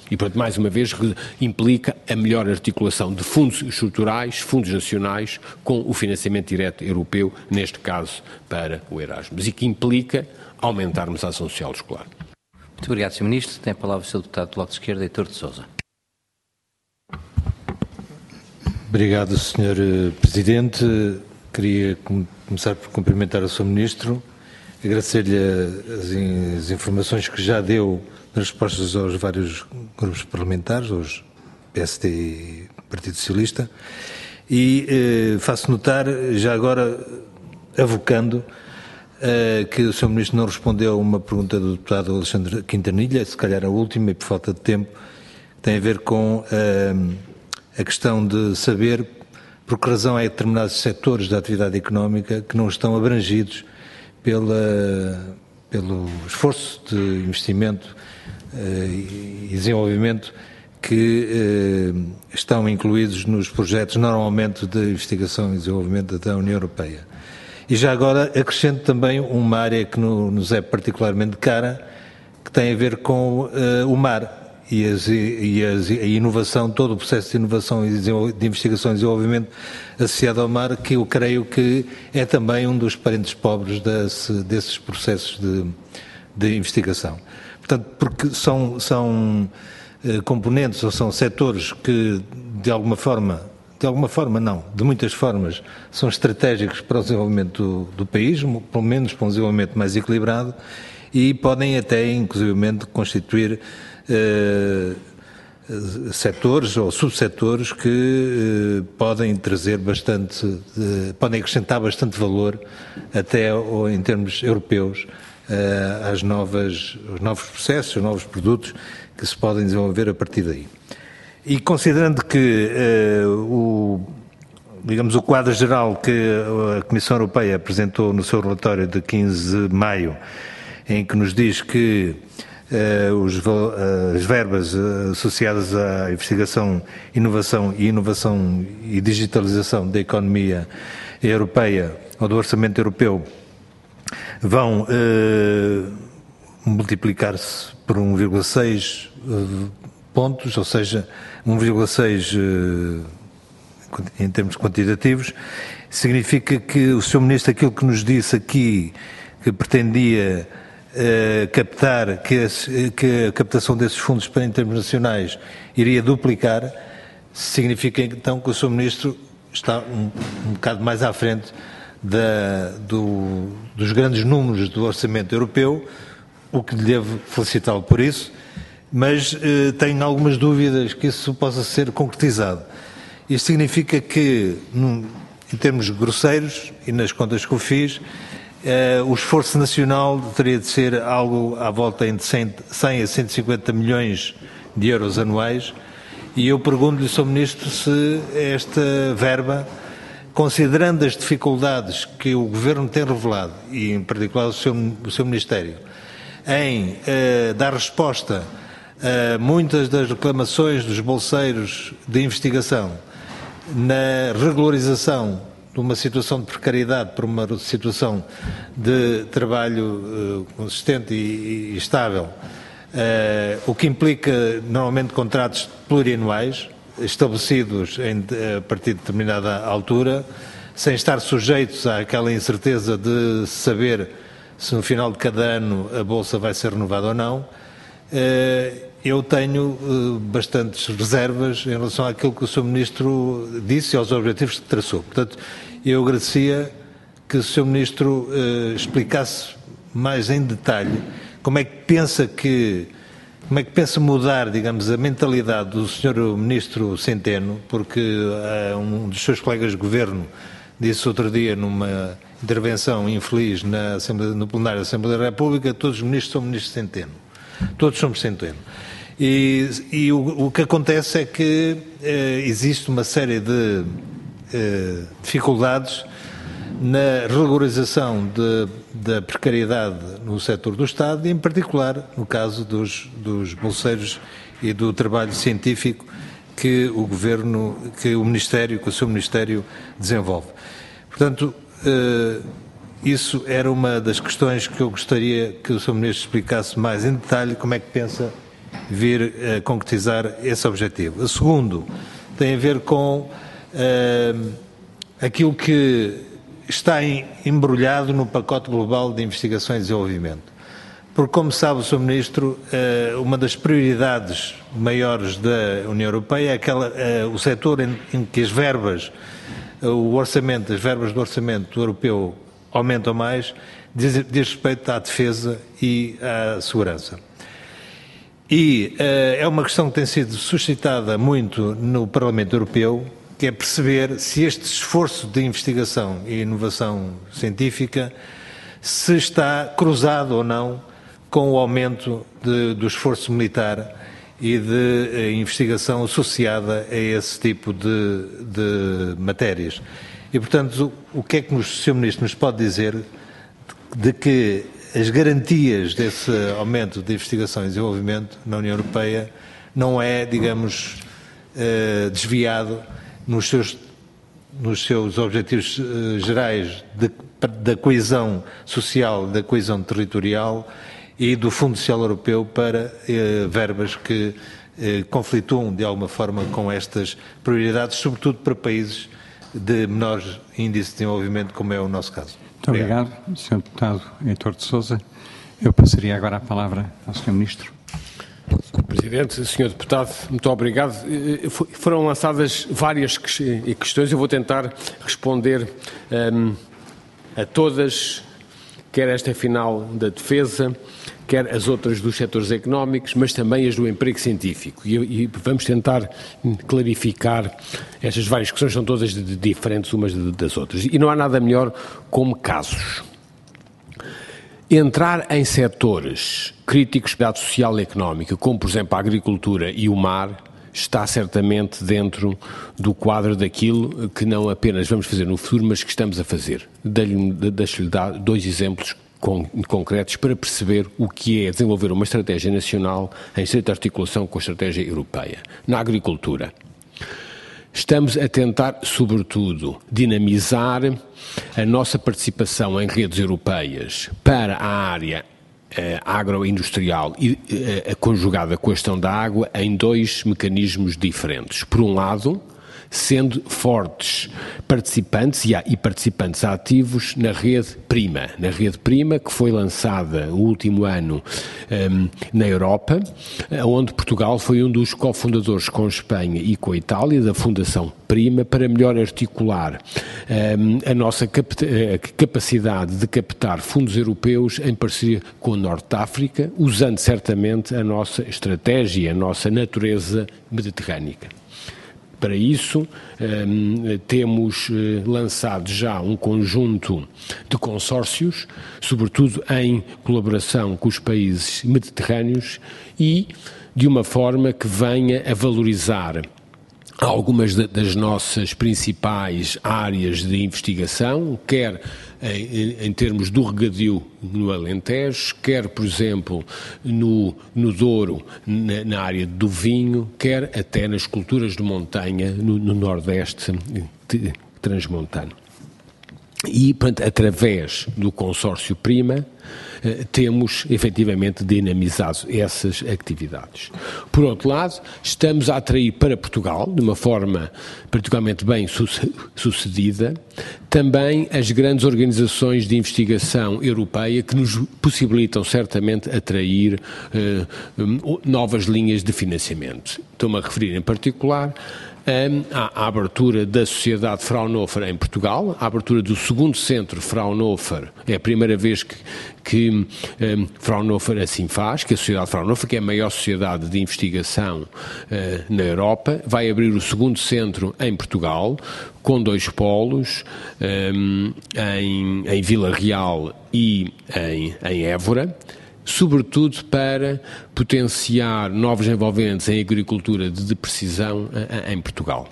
E, portanto, mais uma vez, implica a melhor articulação de fundos estruturais, fundos nacionais, com o financiamento direto europeu, neste caso para o Erasmus, e que implica aumentarmos a ação social escolar. Muito obrigado, senhor Ministro. Tem a palavra o senhor Deputado do Bloco de Esquerda, Heitor de Sousa. Obrigado, senhor Presidente. Queria começar por cumprimentar o senhor Ministro, agradecer-lhe as, as informações que já deu nas respostas aos vários grupos parlamentares, aos P S D e Partido Socialista, e eh, faço notar, já agora avocando, eh, que o senhor Ministro não respondeu a uma pergunta do deputado Alexandre Quintanilha, se calhar a última e por falta de tempo, tem a ver com eh, a questão de saber por que razão é que determinados setores da atividade económica que não estão abrangidos pela, pelo esforço de investimento eh, e desenvolvimento que eh, estão incluídos nos projetos normalmente de investigação e desenvolvimento da União Europeia. E já agora acrescento também uma área que no, nos é particularmente cara, que tem a ver com eh, o mar e, as, e as, a inovação, todo o processo de inovação e de investigação e desenvolvimento associado ao mar, que eu creio que é também um dos parentes pobres desse, desses processos de, de investigação. Portanto, porque são, são eh, componentes ou são setores que, de alguma forma, de alguma forma não, de muitas formas, são estratégicos para o desenvolvimento do, do país, pelo menos para um desenvolvimento mais equilibrado, e podem até, inclusivamente, constituir eh, setores ou subsetores que eh, podem trazer bastante, eh, podem acrescentar bastante valor até ou, em termos europeus eh, às novas, aos novos processos, aos novos produtos que se podem desenvolver a partir daí. E considerando que eh, o, digamos, o quadro geral que a Comissão Europeia apresentou no seu relatório de quinze de maio, em que nos diz que eh, os, as verbas associadas à investigação, inovação e inovação e digitalização da economia europeia ou do orçamento europeu vão eh, multiplicar-se por um vírgula seis eh, pontos, ou seja, um vírgula seis eh, em termos quantitativos, significa que o senhor Ministro, aquilo que nos disse aqui, que pretendia Uh, captar, que, esse, que a captação desses fundos para em termos nacionais iria duplicar, significa então que o senhor Ministro está um, um bocado mais à frente da, do, dos grandes números do orçamento europeu, o que lhe devo felicitá-lo por isso, mas uh, tenho algumas dúvidas que isso possa ser concretizado. Isto significa que, num, em termos grosseiros, e nas contas que eu fiz, Uh, o esforço nacional teria de ser algo à volta entre cem a cento e cinquenta milhões de euros anuais, e eu pergunto-lhe, senhor Ministro, se esta verba, considerando as dificuldades que o Governo tem revelado, e em particular o seu, o seu Ministério, em uh, dar resposta a muitas das reclamações dos bolseiros de investigação, na regularização de uma situação de precariedade para uma situação de trabalho uh, consistente e, e estável, uh, o que implica normalmente contratos plurianuais estabelecidos em, a partir de determinada altura, sem estar sujeitos àquela incerteza de saber se no final de cada ano a Bolsa vai ser renovada ou não. Uh, eu tenho uh, bastantes reservas em relação àquilo que o senhor Ministro disse e aos objetivos que traçou. Portanto, eu agradecia que o senhor Ministro uh, explicasse mais em detalhe como é que pensa que, como é que pensa mudar, digamos, a mentalidade do senhor Ministro Centeno, porque uh, um dos seus colegas de governo disse outro dia numa intervenção infeliz na Assembleia, no plenário da Assembleia da República, todos os ministros são ministros Centeno. Todos somos Centeno. E, e o, o que acontece é que eh, existe uma série de eh, dificuldades na regularização de, da precariedade no setor do Estado e, em particular, no caso dos, dos bolseiros e do trabalho científico que o Governo, que o Ministério, que o seu Ministério desenvolve. Portanto, eh, isso era uma das questões que eu gostaria que o senhor Ministro explicasse mais em detalhe, como é que pensa vir a concretizar esse objetivo. O segundo tem a ver com uh, aquilo que está embrulhado no pacote global de investigação e desenvolvimento. Porque, como sabe o senhor Ministro, uh, uma das prioridades maiores da União Europeia é aquela, uh, o setor em, em que as verbas, uh, o orçamento, as verbas do orçamento europeu aumentam mais, diz, diz respeito à defesa e à segurança. E uh, é uma questão que tem sido suscitada muito no Parlamento Europeu, que é perceber se este esforço de investigação e inovação científica se está cruzado ou não com o aumento de, do esforço militar e de eh, investigação associada a esse tipo de, de matérias. E, portanto, o, o que é que o senhor Ministro nos pode dizer de que as garantias desse aumento de investigação e desenvolvimento na União Europeia não é, digamos, eh, desviado nos seus, nos seus objetivos eh, gerais de, da coesão social, da coesão territorial e do Fundo Social Europeu para eh, verbas que eh, conflituam de alguma forma com estas prioridades, sobretudo para países de menor índice de desenvolvimento, como é o nosso caso. Muito obrigado, obrigado senhor Deputado Heitor de Sousa. Eu passaria agora a palavra ao senhor Ministro. senhor Presidente, senhor Deputado, muito obrigado. Foram lançadas várias questões, eu vou tentar responder um, a todas, quer esta final da defesa, quer as outras dos setores económicos, mas também as do emprego científico. E, e vamos tentar clarificar estas várias questões, são todas de, de diferentes umas das outras. E não há nada melhor como casos. Entrar em setores críticos da atividade social e económica, como por exemplo a agricultura e o mar, está certamente dentro do quadro daquilo que não apenas vamos fazer no futuro, mas que estamos a fazer. Deixo-lhe dar dois exemplos concretos para perceber o que é desenvolver uma estratégia nacional em estreita articulação com a estratégia europeia. Na agricultura, estamos a tentar, sobretudo, dinamizar a nossa participação em redes europeias para a área eh, agroindustrial e eh, conjugada com a questão da água em dois mecanismos diferentes. Por um lado, sendo fortes participantes e, e participantes ativos na rede Prima, na rede Prima que foi lançada no último ano um, na Europa, onde Portugal foi um dos cofundadores com Espanha e com a Itália da Fundação Prima para melhor articular um, a nossa cap capacidade de captar fundos europeus em parceria com o Norte de África, usando certamente a nossa estratégia, a nossa natureza mediterrânica. Para isso, um, temos uh, lançado já um conjunto de consórcios, sobretudo em colaboração com os países mediterrâneos e de uma forma que venha a valorizar algumas das nossas principais áreas de investigação, quer em, em termos do regadio no Alentejo, quer, por exemplo, no, no Douro, na, na área do vinho, quer até nas culturas de montanha no, no Nordeste transmontano. E, portanto, através do consórcio Prima, temos efetivamente dinamizado essas atividades. Por outro lado, estamos a atrair para Portugal, de uma forma particularmente bem sucedida, também as grandes organizações de investigação europeia que nos possibilitam certamente atrair eh, novas linhas de financiamento. Estou-me a referir em particular à abertura da Sociedade Fraunhofer em Portugal, a abertura do segundo centro Fraunhofer, é a primeira vez que, que um, Fraunhofer assim faz, que a Sociedade Fraunhofer, que é a maior sociedade de investigação uh, na Europa, vai abrir o segundo centro em Portugal, com dois polos, um, em, em Vila Real e em, em Évora, sobretudo para potenciar novos envolventes em agricultura de precisão em Portugal.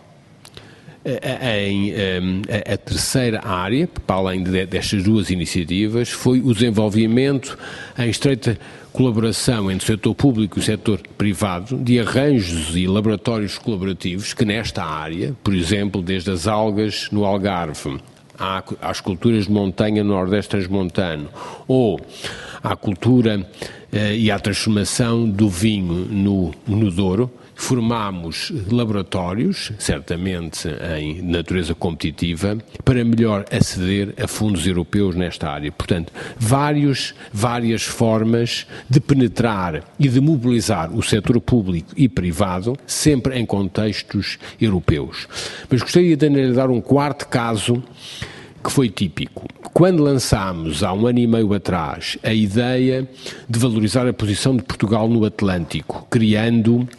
Em, a, a terceira área, para além de, destas duas iniciativas, foi o desenvolvimento em estreita colaboração entre o setor público e o setor privado de arranjos e laboratórios colaborativos que nesta área, por exemplo, desde as algas no Algarve, às culturas de montanha no Nordeste transmontano, ou à cultura e à transformação do vinho no, no Douro. Formámos laboratórios, certamente em natureza competitiva, para melhor aceder a fundos europeus nesta área. Portanto, vários, várias formas de penetrar e de mobilizar o setor público e privado, sempre em contextos europeus. Mas gostaria de analisar um quarto caso que foi típico. Quando lançámos, há um ano e meio atrás, a ideia de valorizar a posição de Portugal no Atlântico, criando...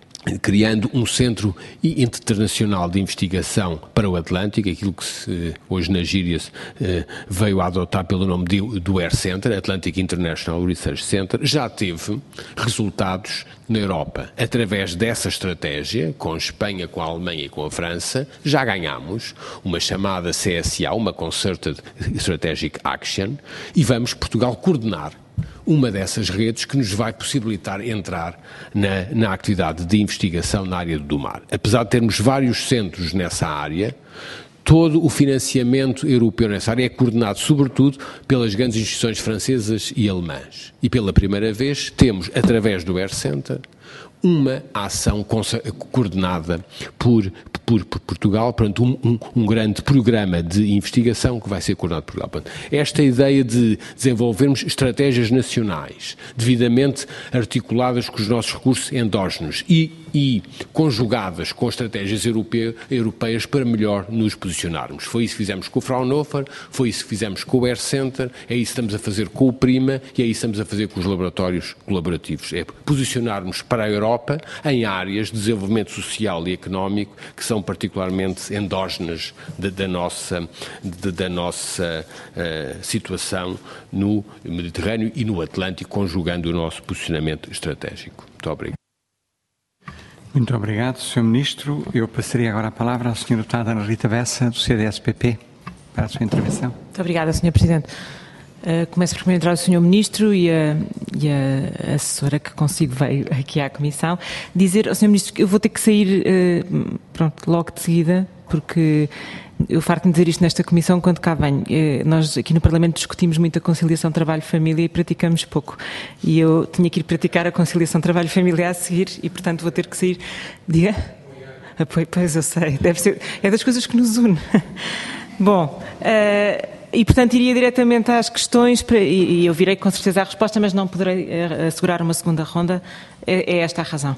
criando um centro internacional de investigação para o Atlântico, aquilo que se, hoje na gíria veio a adotar pelo nome de, do Air Center, Atlantic International Research Center, já teve resultados na Europa. Através dessa estratégia, com a Espanha, com a Alemanha e com a França, já ganhamos uma chamada C S A, uma Concerted Strategic Action, e vamos Portugal coordenar uma dessas redes que nos vai possibilitar entrar na, na atividade de investigação na área do mar. Apesar de termos vários centros nessa área, todo o financiamento europeu nessa área é coordenado sobretudo pelas grandes instituições francesas e alemãs. E pela primeira vez temos, através do Air Center, uma ação coordenada por, por, por Portugal, portanto, um, um, um grande programa de investigação que vai ser coordenado por Portugal. Portanto, esta ideia de desenvolvermos estratégias nacionais, devidamente articuladas com os nossos recursos endógenos e, e conjugadas com estratégias europe, europeias para melhor nos posicionarmos. Foi isso que fizemos com o Fraunhofer, foi isso que fizemos com o Air Center, é isso que estamos a fazer com o PRIMA e é isso que estamos a fazer com os laboratórios colaborativos. É posicionarmos para a Europa em áreas de desenvolvimento social e económico que são particularmente endógenas da, da nossa, de, da nossa uh, situação no Mediterrâneo e no Atlântico, conjugando o nosso posicionamento estratégico. Muito obrigado. Muito obrigado, senhor Ministro. Eu passaria agora a palavra à senhora deputada Ana Rita Bessa, do C D S P P, para a sua intervenção. Muito obrigada, senhor Presidente. Uh, começo por cumprimentar o senhor Ministro e a, e a assessora que consigo veio aqui à Comissão. Dizer ao senhor Ministro que eu vou ter que sair uh, pronto, logo de seguida, porque eu farto-me dizer isto nesta Comissão quando cá venho. Uh, nós aqui no Parlamento discutimos muito a conciliação trabalho-família e praticamos pouco. E eu tinha que ir praticar a conciliação trabalho-família a seguir e, portanto, vou ter que sair. Diga? Ah, pois, eu sei. Deve ser, é das coisas que nos une. Bom... Uh, E, portanto, iria diretamente às questões, para, e, e eu virei com certeza à resposta, mas não poderei assegurar uma segunda ronda, é, é esta a razão.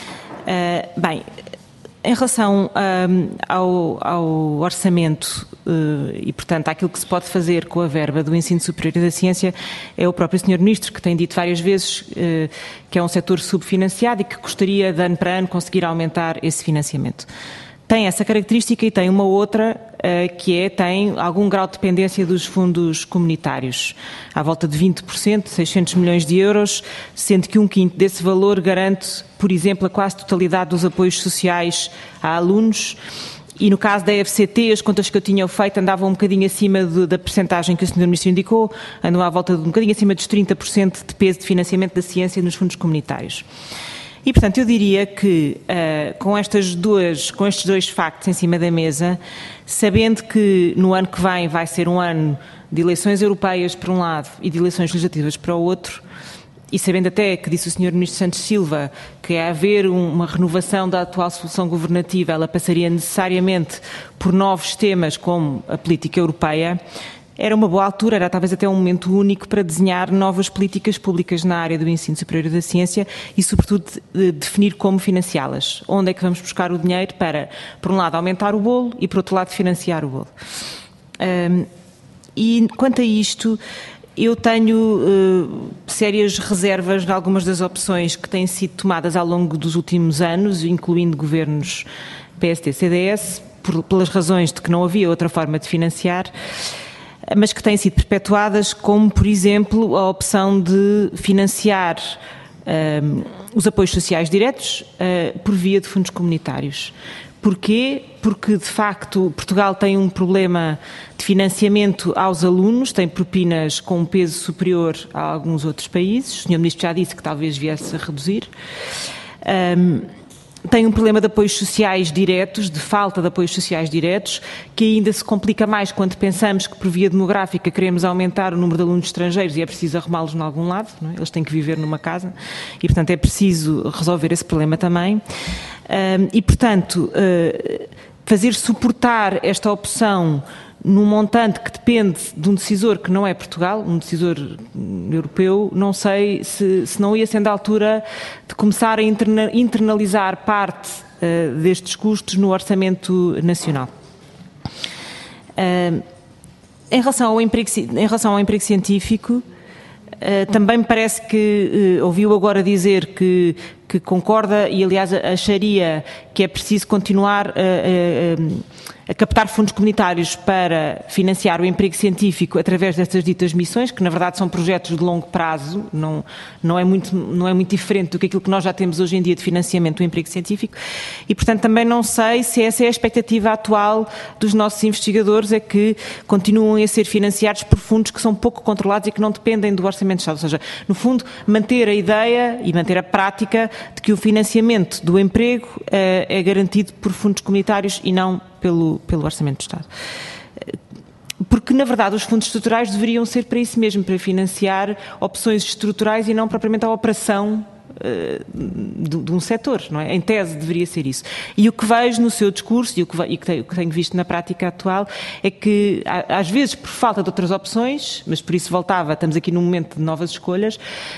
Uh, bem, em relação um, ao, ao orçamento uh, e, portanto, àquilo que se pode fazer com a verba do ensino superior e da ciência, é o próprio senhor Ministro que tem dito várias vezes uh, que é um setor subfinanciado e que gostaria, de ano para ano, conseguir aumentar esse financiamento. Tem essa característica e tem uma outra, uh, que é, tem algum grau de dependência dos fundos comunitários, à volta de vinte por cento, seiscentos milhões de euros, sendo que um quinto desse valor garante, por exemplo, a quase totalidade dos apoios sociais a alunos. E no caso da F C T, as contas que eu tinha feito andavam um bocadinho acima de, da percentagem que o senhor Ministro indicou, andam à volta de um bocadinho acima dos trinta por cento de peso de financiamento da ciência nos fundos comunitários. E, portanto, eu diria que uh, com, estas duas, com estes dois factos em cima da mesa, sabendo que no ano que vem vai ser um ano de eleições europeias por um lado e de eleições legislativas para o outro, e sabendo até que disse o senhor Ministro Santos Silva que é haver um, uma renovação da atual solução governativa, ela passaria necessariamente por novos temas como a política europeia, era uma boa altura, era talvez até um momento único para desenhar novas políticas públicas na área do ensino superior e da ciência e, sobretudo, de definir como financiá-las. Onde é que vamos buscar o dinheiro para, por um lado, aumentar o bolo e, por outro lado, financiar o bolo. Um, e, quanto a isto, eu tenho uh, sérias reservas de algumas das opções que têm sido tomadas ao longo dos últimos anos, incluindo governos P S D C D S, por, pelas razões de que não havia outra forma de financiar, mas que têm sido perpetuadas, como, por exemplo, a opção de financiar um, os apoios sociais diretos uh, por via de fundos comunitários. Porquê? Porque, de facto, Portugal tem um problema de financiamento aos alunos, tem propinas com um peso superior a alguns outros países. O senhor Ministro já disse que talvez viesse a reduzir. Um, tem um problema de apoios sociais diretos, de falta de apoios sociais diretos, que ainda se complica mais quando pensamos que, por via demográfica, queremos aumentar o número de alunos estrangeiros e é preciso arrumá-los em algum lado, não é? Eles têm que viver numa casa e, portanto, é preciso resolver esse problema também. E, portanto, fazer suportar esta opção num montante que depende de um decisor que não é Portugal, um decisor europeu, não sei se, se não ia sendo a altura de começar a interna, internalizar parte uh, destes custos no orçamento nacional. Uh, em, relação ao emprego, em relação ao emprego científico, uh, também me parece que uh, ouviu agora dizer que, que concorda e, aliás, acharia que é preciso continuar a, a, a captar fundos comunitários para financiar o emprego científico através destas ditas missões, que na verdade são projetos de longo prazo, não, não, é muito, não é muito diferente do que aquilo que nós já temos hoje em dia de financiamento do emprego científico e, portanto, também não sei se essa é a expectativa atual dos nossos investigadores, é que continuam a ser financiados por fundos que são pouco controlados e que não dependem do Orçamento de Estado, ou seja, no fundo, manter a ideia e manter a prática de que o financiamento do emprego é, é garantido por fundos comunitários e não pelo, pelo Orçamento do Estado. Porque, na verdade, os fundos estruturais deveriam ser para isso mesmo, para financiar opções estruturais e não propriamente a operação uh, de, de um setor, não é? Em tese deveria ser isso. E o que vejo no seu discurso e o que, ve, e que, tenho, que tenho visto na prática atual é que, às vezes, por falta de outras opções, mas por isso voltava, estamos aqui num momento de novas escolhas,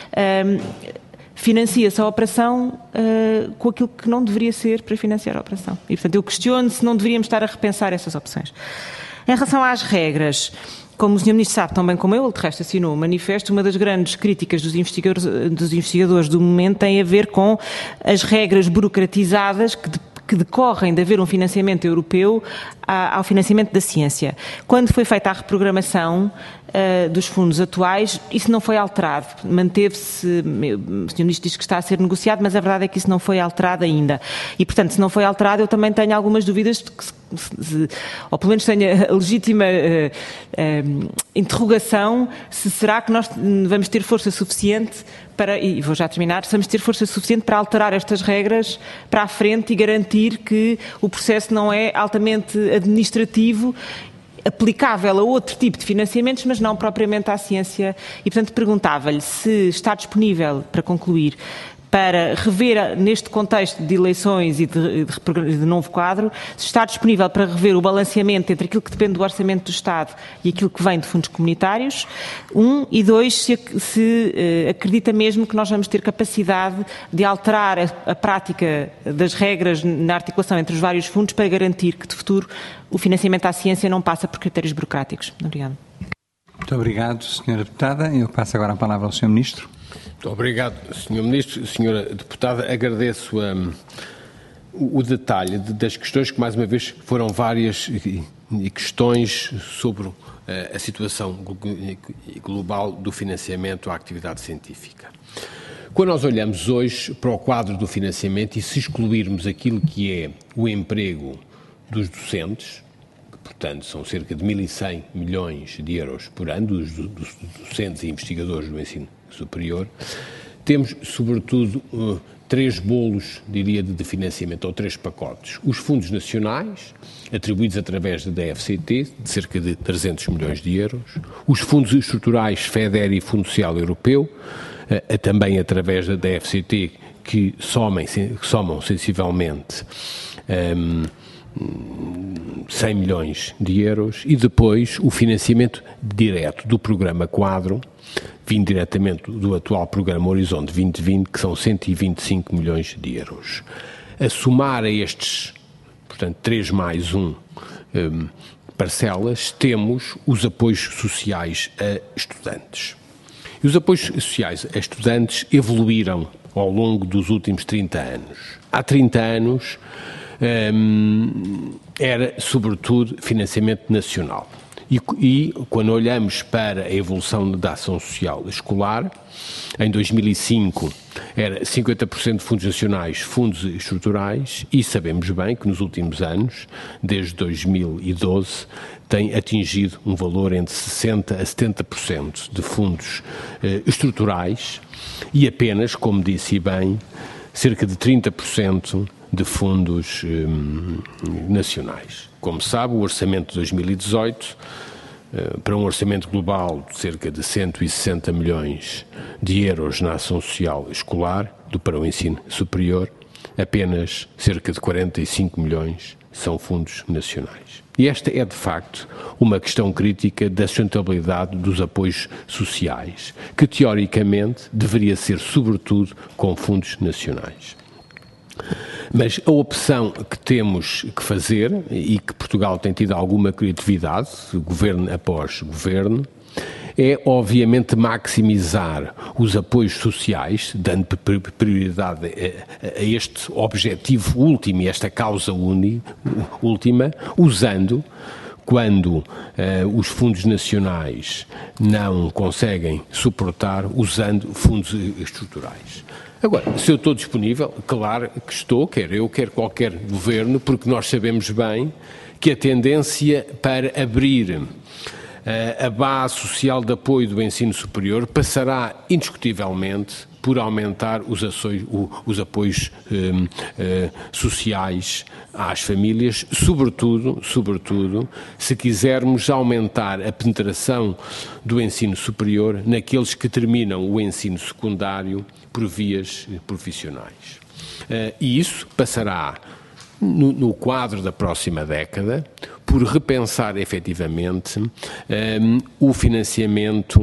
um, financia-se a operação uh, com aquilo que não deveria ser para financiar a operação. E, portanto, eu questiono se não deveríamos estar a repensar essas opções. Em relação às regras, como o senhor Ministro sabe, tão bem como eu, ele de resto assinou o manifesto, uma das grandes críticas dos investigadores, dos investigadores do momento tem a ver com as regras burocratizadas que que decorrem de haver um financiamento europeu ao financiamento da ciência. Quando foi feita a reprogramação uh, dos fundos atuais, isso não foi alterado. Manteve-se, o senhor Ministro diz que está a ser negociado, mas a verdade é que isso não foi alterado ainda. E, portanto, se não foi alterado, eu também tenho algumas dúvidas de que, se, se, ou pelo menos tenho a legítima uh, uh, interrogação se será que nós vamos ter força suficiente para, e vou já terminar, vamos ter força suficiente para alterar estas regras para a frente e garantir que o processo não é altamente administrativo, aplicável a outro tipo de financiamentos, mas não propriamente à ciência. E, portanto, perguntava-lhe se está disponível, para concluir, para rever, neste contexto de eleições e de, de, de novo quadro, se está disponível para rever o balanceamento entre aquilo que depende do Orçamento do Estado e aquilo que vem de fundos comunitários, um, e dois, se, se uh, acredita mesmo que nós vamos ter capacidade de alterar a, a prática das regras na articulação entre os vários fundos para garantir que, de futuro, o financiamento à ciência não passa por critérios burocráticos. Obrigado. Muito obrigado, senhora Deputada. Eu passo agora a palavra ao senhor Ministro. Muito obrigado, senhor Ministro. Senhora Deputada, agradeço um, o, o detalhe de, das questões que, mais uma vez, foram várias e, e questões sobre uh, a situação global do financiamento à atividade científica. Quando nós olhamos hoje para o quadro do financiamento e se excluirmos aquilo que é o emprego dos docentes, que, portanto, são cerca de mil e cem milhões de euros por ano, dos, dos docentes e investigadores do ensino superior, temos, sobretudo, uh, três bolos, diria, de financiamento, ou três pacotes. Os fundos nacionais, atribuídos através da D F C T, de cerca de trezentos milhões de euros, os fundos estruturais FEDER e Fundo Social Europeu, uh, também através da D F C T, que, somem, que somam sensivelmente um, cem milhões de euros, e depois o financiamento direto do programa Quadro, vindo diretamente do atual programa Horizonte vinte vinte, que são cento e vinte e cinco milhões de euros. A somar a estes, portanto, três mais um, um parcelas, temos os apoios sociais a estudantes. E os apoios sociais a estudantes evoluíram ao longo dos últimos trinta anos. Há trinta anos um, era, sobretudo, financiamento nacional. E, e quando olhamos para a evolução da ação social escolar, em dois mil e cinco era cinquenta por cento de fundos nacionais, fundos estruturais, e sabemos bem que nos últimos anos, desde dois mil e doze, tem atingido um valor entre sessenta por cento a setenta por cento de fundos eh, estruturais e apenas, como disse bem, cerca de trinta por cento de fundos hum, nacionais. Como sabe, o orçamento de dois mil e dezoito, uh, para um orçamento global de cerca de cento e sessenta milhões de euros na ação social escolar, do para o ensino superior, apenas cerca de quarenta e cinco milhões são fundos nacionais. E esta é, de facto, uma questão crítica da sustentabilidade dos apoios sociais, que, teoricamente, deveria ser, sobretudo, com fundos nacionais. Mas a opção que temos que fazer, e que Portugal tem tido alguma criatividade, governo após governo, é, obviamente, maximizar os apoios sociais, dando prioridade a, a este objetivo último e esta causa uni, última, usando, quando uh, os fundos nacionais não conseguem suportar, usando fundos estruturais. Agora, se eu estou disponível, claro que estou, quer eu, quer qualquer governo, porque nós sabemos bem que a tendência para abrir a base social de apoio do ensino superior passará indiscutivelmente por aumentar os, ações, os apoios um, uh, sociais às famílias, sobretudo, sobretudo, se quisermos aumentar a penetração do ensino superior naqueles que terminam o ensino secundário por vias profissionais. Uh, e isso passará, no, no quadro da próxima década, por repensar efetivamente um, o financiamento,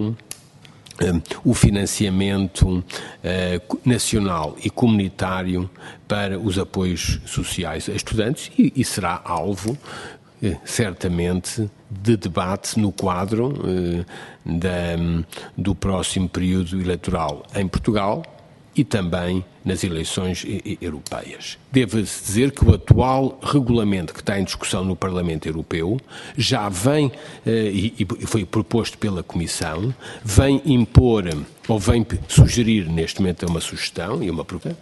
um, o financiamento uh, nacional e comunitário para os apoios sociais a estudantes e, e será alvo, uh, certamente, de debate no quadro uh, da, um, do próximo período eleitoral em Portugal e também nas eleições europeias. Deve-se dizer que o atual regulamento que está em discussão no Parlamento Europeu já vem, e foi proposto pela Comissão, vem impor, ou vem sugerir, neste momento é uma sugestão e uma proposta,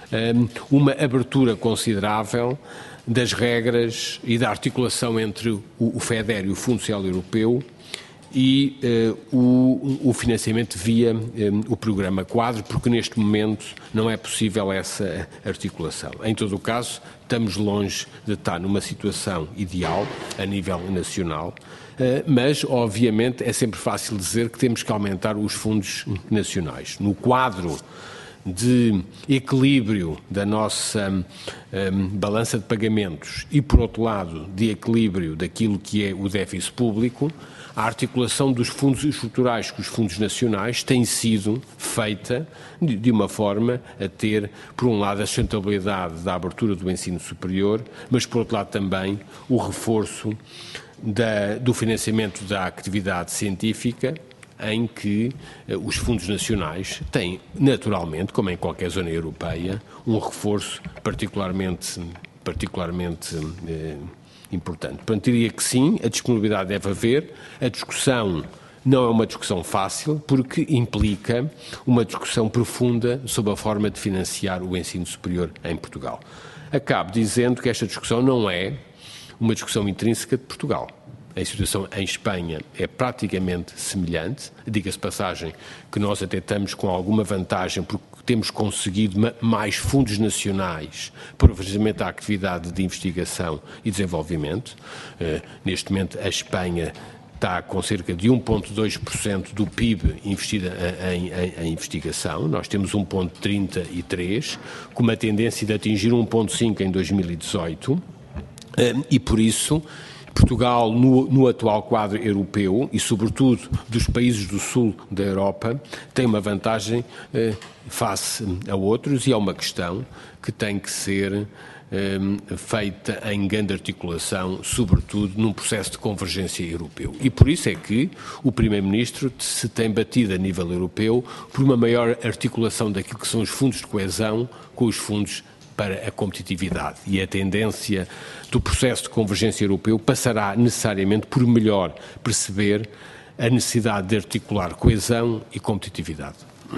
uma abertura considerável das regras e da articulação entre o FEDER e o Fundo Social Europeu e uh, o, o financiamento via um, o programa quadro, porque neste momento não é possível essa articulação. Em todo o caso, estamos longe de estar numa situação ideal a nível nacional, uh, mas, obviamente, é sempre fácil dizer que temos que aumentar os fundos nacionais. No quadro de equilíbrio da nossa um, balança de pagamentos e, por outro lado, de equilíbrio daquilo que é o déficit público, a articulação dos fundos estruturais com os fundos nacionais tem sido feita de, de uma forma a ter, por um lado, a sustentabilidade da abertura do ensino superior, mas, por outro lado, também o reforço da, do financiamento da atividade científica, em que eh, os fundos nacionais têm, naturalmente, como em qualquer zona europeia, um reforço particularmente, particularmente eh, importante. Portanto, diria que sim, a disponibilidade deve haver, a discussão não é uma discussão fácil, porque implica uma discussão profunda sobre a forma de financiar o ensino superior em Portugal. Acabo dizendo que esta discussão não é uma discussão intrínseca de Portugal. A situação em Espanha é praticamente semelhante. Diga-se passagem que nós até estamos com alguma vantagem porque temos conseguido mais fundos nacionais para o financiamento da atividade de investigação e desenvolvimento. Uh, neste momento, a Espanha está com cerca de um vírgula dois por cento do P I B investido em, em, em investigação. Nós temos um vírgula trinta e três, com uma tendência de atingir um vírgula cinco em dois mil e dezoito. Uh, e, por isso, Portugal, no, no atual quadro europeu e, sobretudo, dos países do sul da Europa, tem uma vantagem eh, face a outros e é uma questão que tem que ser eh, feita em grande articulação, sobretudo num processo de convergência europeu. E por isso é que o Primeiro-Ministro se tem batido a nível europeu por uma maior articulação daquilo que são os fundos de coesão com os fundos para a competitividade. E a tendência do processo de convergência europeu passará necessariamente por melhor perceber a necessidade de articular coesão e competitividade.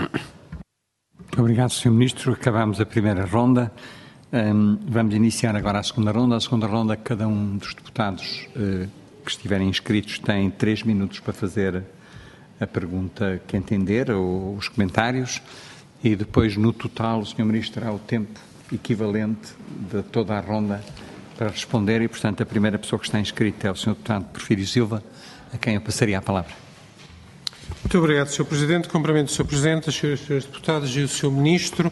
Muito obrigado, senhor Ministro. Acabamos a primeira ronda. Um, vamos iniciar agora a segunda ronda. A segunda ronda, cada um dos deputados uh, que estiverem inscritos tem três minutos para fazer a pergunta que entender ou os comentários. E depois, no total, o senhor Ministro terá o tempo equivalente de toda a ronda para responder e, portanto, a primeira pessoa que está inscrita é o senhor Deputado Porfírio Silva, a quem eu passaria a palavra. Muito obrigado, senhor Presidente. Cumprimento o senhor Presidente, as senhoras e senhores deputados e o senhor Ministro.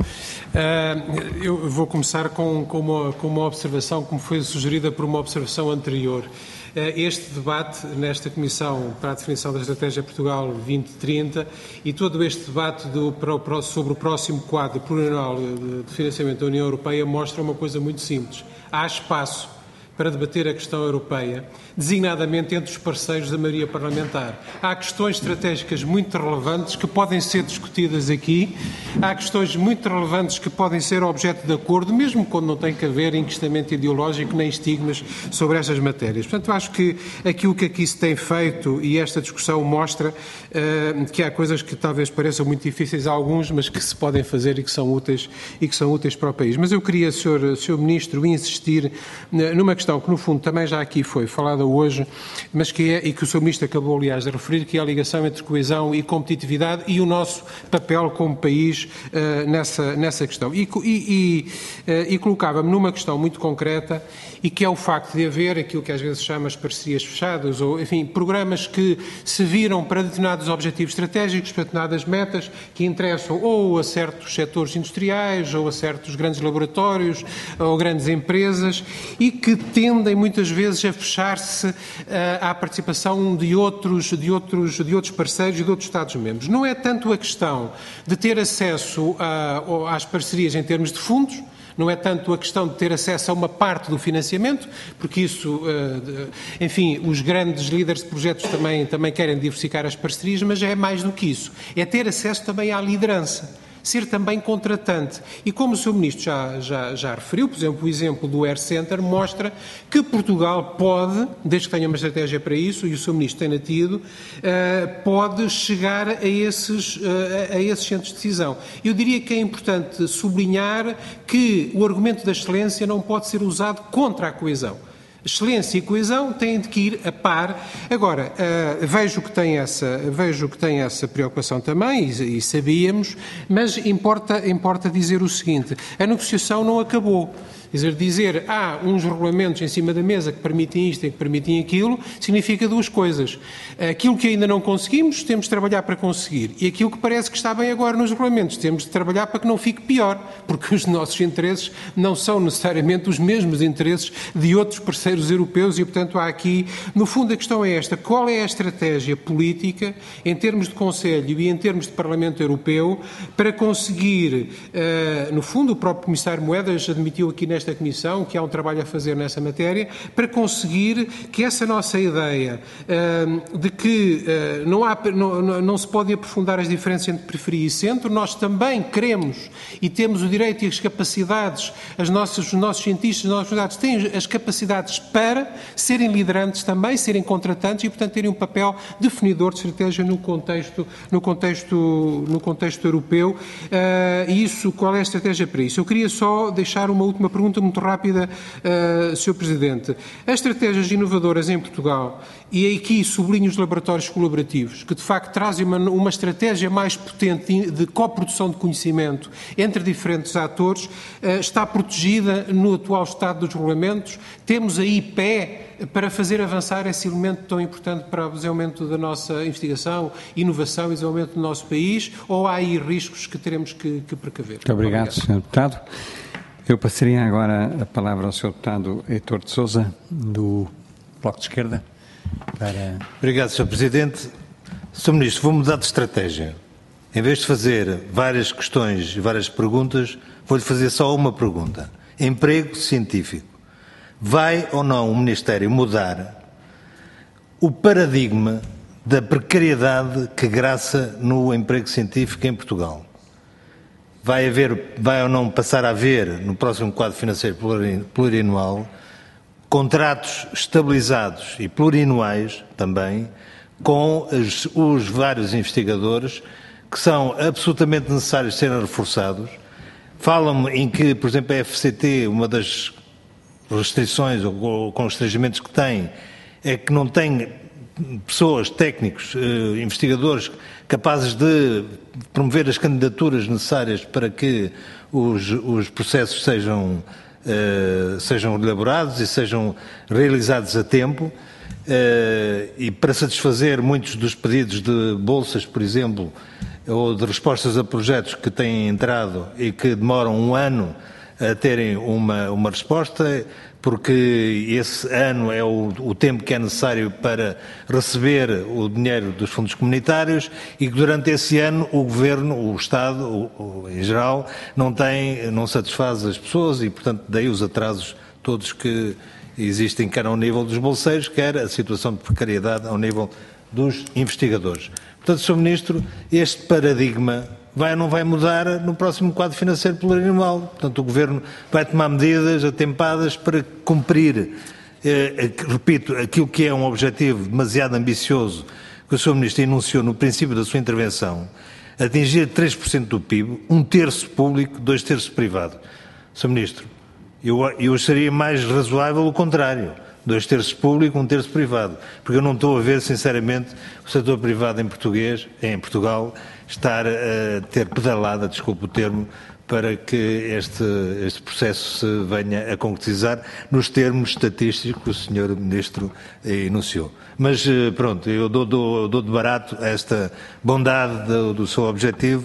Uh, eu vou começar com, com, uma, com uma observação, como foi sugerida por uma observação anterior. Este debate nesta Comissão para a Definição da Estratégia Portugal vinte trinta e todo este debate do, sobre o próximo quadro plurianual de financiamento da União Europeia mostra uma coisa muito simples. Há espaço para debater a questão europeia, designadamente entre os parceiros da maioria parlamentar. Há questões estratégicas muito relevantes que podem ser discutidas aqui, há questões muito relevantes que podem ser objeto de acordo, mesmo quando não tem que haver enquistamento ideológico nem estigmas sobre estas matérias. Portanto, acho que aquilo que aqui se tem feito e esta discussão mostra uh, que há coisas que talvez pareçam muito difíceis a alguns, mas que se podem fazer e que são úteis, e que são úteis para o país. Mas eu queria, senhor, senhor Ministro, insistir numa questão que, no fundo, também já aqui foi falada hoje, mas que é, e que o senhor Ministro acabou, aliás, de referir, que é a ligação entre coesão e competitividade e o nosso papel como país uh, nessa, nessa questão. E, e, e, uh, e colocava-me numa questão muito concreta e que é o facto de haver aquilo que às vezes chama as parcerias fechadas, ou, enfim, programas que se viram para determinados objetivos estratégicos, para determinadas metas que interessam ou a certos setores industriais, ou a certos grandes laboratórios, ou grandes empresas, e que tendem muitas vezes a fechar-se uh, à participação de outros, de, outros, de outros parceiros e de outros Estados-membros. Não é tanto a questão de ter acesso a, às parcerias em termos de fundos, não é tanto a questão de ter acesso a uma parte do financiamento, porque isso, enfim, os grandes líderes de projetos também, também querem diversificar as parcerias, mas é mais do que isso. É ter acesso também à liderança, ser também contratante. E como o senhor Ministro já, já, já referiu, por exemplo, o exemplo do Air Center mostra que Portugal pode, desde que tenha uma estratégia para isso, e o senhor Ministro tem tido, uh, pode chegar a esses, uh, a esses centros de decisão. Eu diria que é importante sublinhar que o argumento da excelência não pode ser usado contra a coesão. Excelência e coesão têm de que ir a par. Agora, uh, vejo, que tem essa, vejo que tem essa preocupação também, e, e sabíamos, mas importa, importa dizer o seguinte: a negociação não acabou. Quer dizer, dizer há uns regulamentos em cima da mesa que permitem isto e que permitem aquilo, significa duas coisas. Aquilo que ainda não conseguimos, temos de trabalhar para conseguir. E aquilo que parece que está bem agora nos regulamentos, temos de trabalhar para que não fique pior, porque os nossos interesses não são necessariamente os mesmos interesses de outros parceiros europeus e, portanto, há aqui, no fundo, a questão é esta: qual é a estratégia política, em termos de Conselho e em termos de Parlamento Europeu, para conseguir, uh, no fundo, o próprio Comissário Moedas admitiu aqui nesta esta Comissão, que há um trabalho a fazer nessa matéria, para conseguir que essa nossa ideia uh, de que uh, não, há, não, não se pode aprofundar as diferenças entre periferia e centro, nós também queremos e temos o direito e as capacidades, as nossas, os nossos cientistas, as nossas unidades têm as capacidades para serem liderantes também, serem contratantes e, portanto, terem um papel definidor de estratégia no contexto, no contexto, no contexto europeu. Uh, e isso, qual é a estratégia para isso? Eu queria só deixar uma última pergunta muito rápida, uh, senhor Presidente. As estratégias inovadoras em Portugal, e aqui sublinho os laboratórios colaborativos, que de facto trazem uma, uma estratégia mais potente de coprodução de conhecimento entre diferentes atores, uh, está protegida no atual estado dos regulamentos. Temos aí pé para fazer avançar esse elemento tão importante para o desenvolvimento da nossa investigação, inovação e desenvolvimento do nosso país, ou há aí riscos que teremos que, que precaver? Muito obrigado, obrigado. senhor Deputado. Eu passaria agora a palavra ao senhor Deputado Heitor de Sousa, do Bloco de Esquerda. Para... Obrigado, senhor Presidente. senhor Ministro, vou mudar de estratégia. Em vez de fazer várias questões e várias perguntas, vou-lhe fazer só uma pergunta. Emprego científico. Vai ou não o Ministério mudar o paradigma da precariedade que graça no emprego científico em Portugal? Vai haver, vai ou não passar a haver, no próximo quadro financeiro plurianual, contratos estabilizados e plurianuais também, com os, os vários investigadores, que são absolutamente necessários serem reforçados. Falam-me em que, por exemplo, a F C T, uma das restrições ou, ou constrangimentos que tem, é que não tem pessoas, técnicos, eh, investigadores capazes de promover as candidaturas necessárias para que os, os processos sejam, eh, sejam elaborados e sejam realizados a tempo. Uh, e para satisfazer muitos dos pedidos de bolsas, por exemplo, ou de respostas a projetos que têm entrado e que demoram um ano a terem uma, uma resposta, porque esse ano é o, o tempo que é necessário para receber o dinheiro dos fundos comunitários e que durante esse ano o Governo, o Estado, o, o, em geral, não tem, não satisfaz as pessoas e, portanto, daí os atrasos todos que existem, quer ao nível dos bolseiros, quer a situação de precariedade ao nível dos investigadores. Portanto, senhor Ministro, este paradigma vai ou não vai mudar no próximo quadro financeiro plurianual. Portanto, o Governo vai tomar medidas atempadas para cumprir, eh, repito, aquilo que é um objetivo demasiado ambicioso que o senhor Ministro enunciou no princípio da sua intervenção, atingir três por cento do P I B, um terço público, dois terços privado. senhor Ministro, Eu, eu acharia mais razoável o contrário, dois terços público, um terço privado, porque eu não estou a ver, sinceramente, o setor privado em português, em Portugal, estar a ter pedalada, desculpe o termo, para que este, este processo se venha a concretizar nos termos estatísticos que o senhor Ministro enunciou. Mas pronto, eu dou, dou, dou de barato esta bondade do, do seu objetivo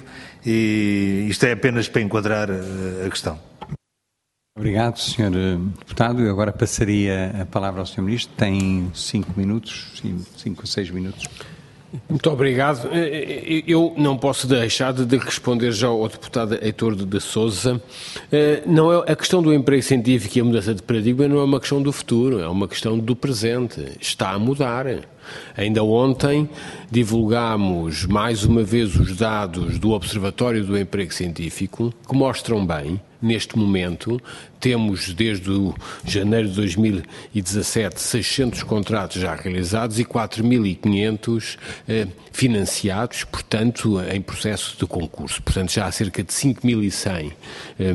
e isto é apenas para enquadrar a questão. Obrigado, senhor Deputado. Eu agora passaria a palavra ao senhor Ministro. Tem cinco minutos, cinco ou seis minutos. Muito obrigado. Eu não posso deixar de responder já ao deputado Heitor de Sousa. Não é, a questão do emprego científico e a mudança de paradigma não é uma questão do futuro, é uma questão do presente. Está a mudar. Ainda ontem divulgámos mais uma vez os dados do Observatório do Emprego Científico, que mostram bem, neste momento, temos desde o janeiro de dois mil e dezassete seiscentos contratos já realizados e quatro mil e quinhentos eh, financiados, portanto, em processo de concurso. Portanto, já há cerca de cinco mil e cem eh,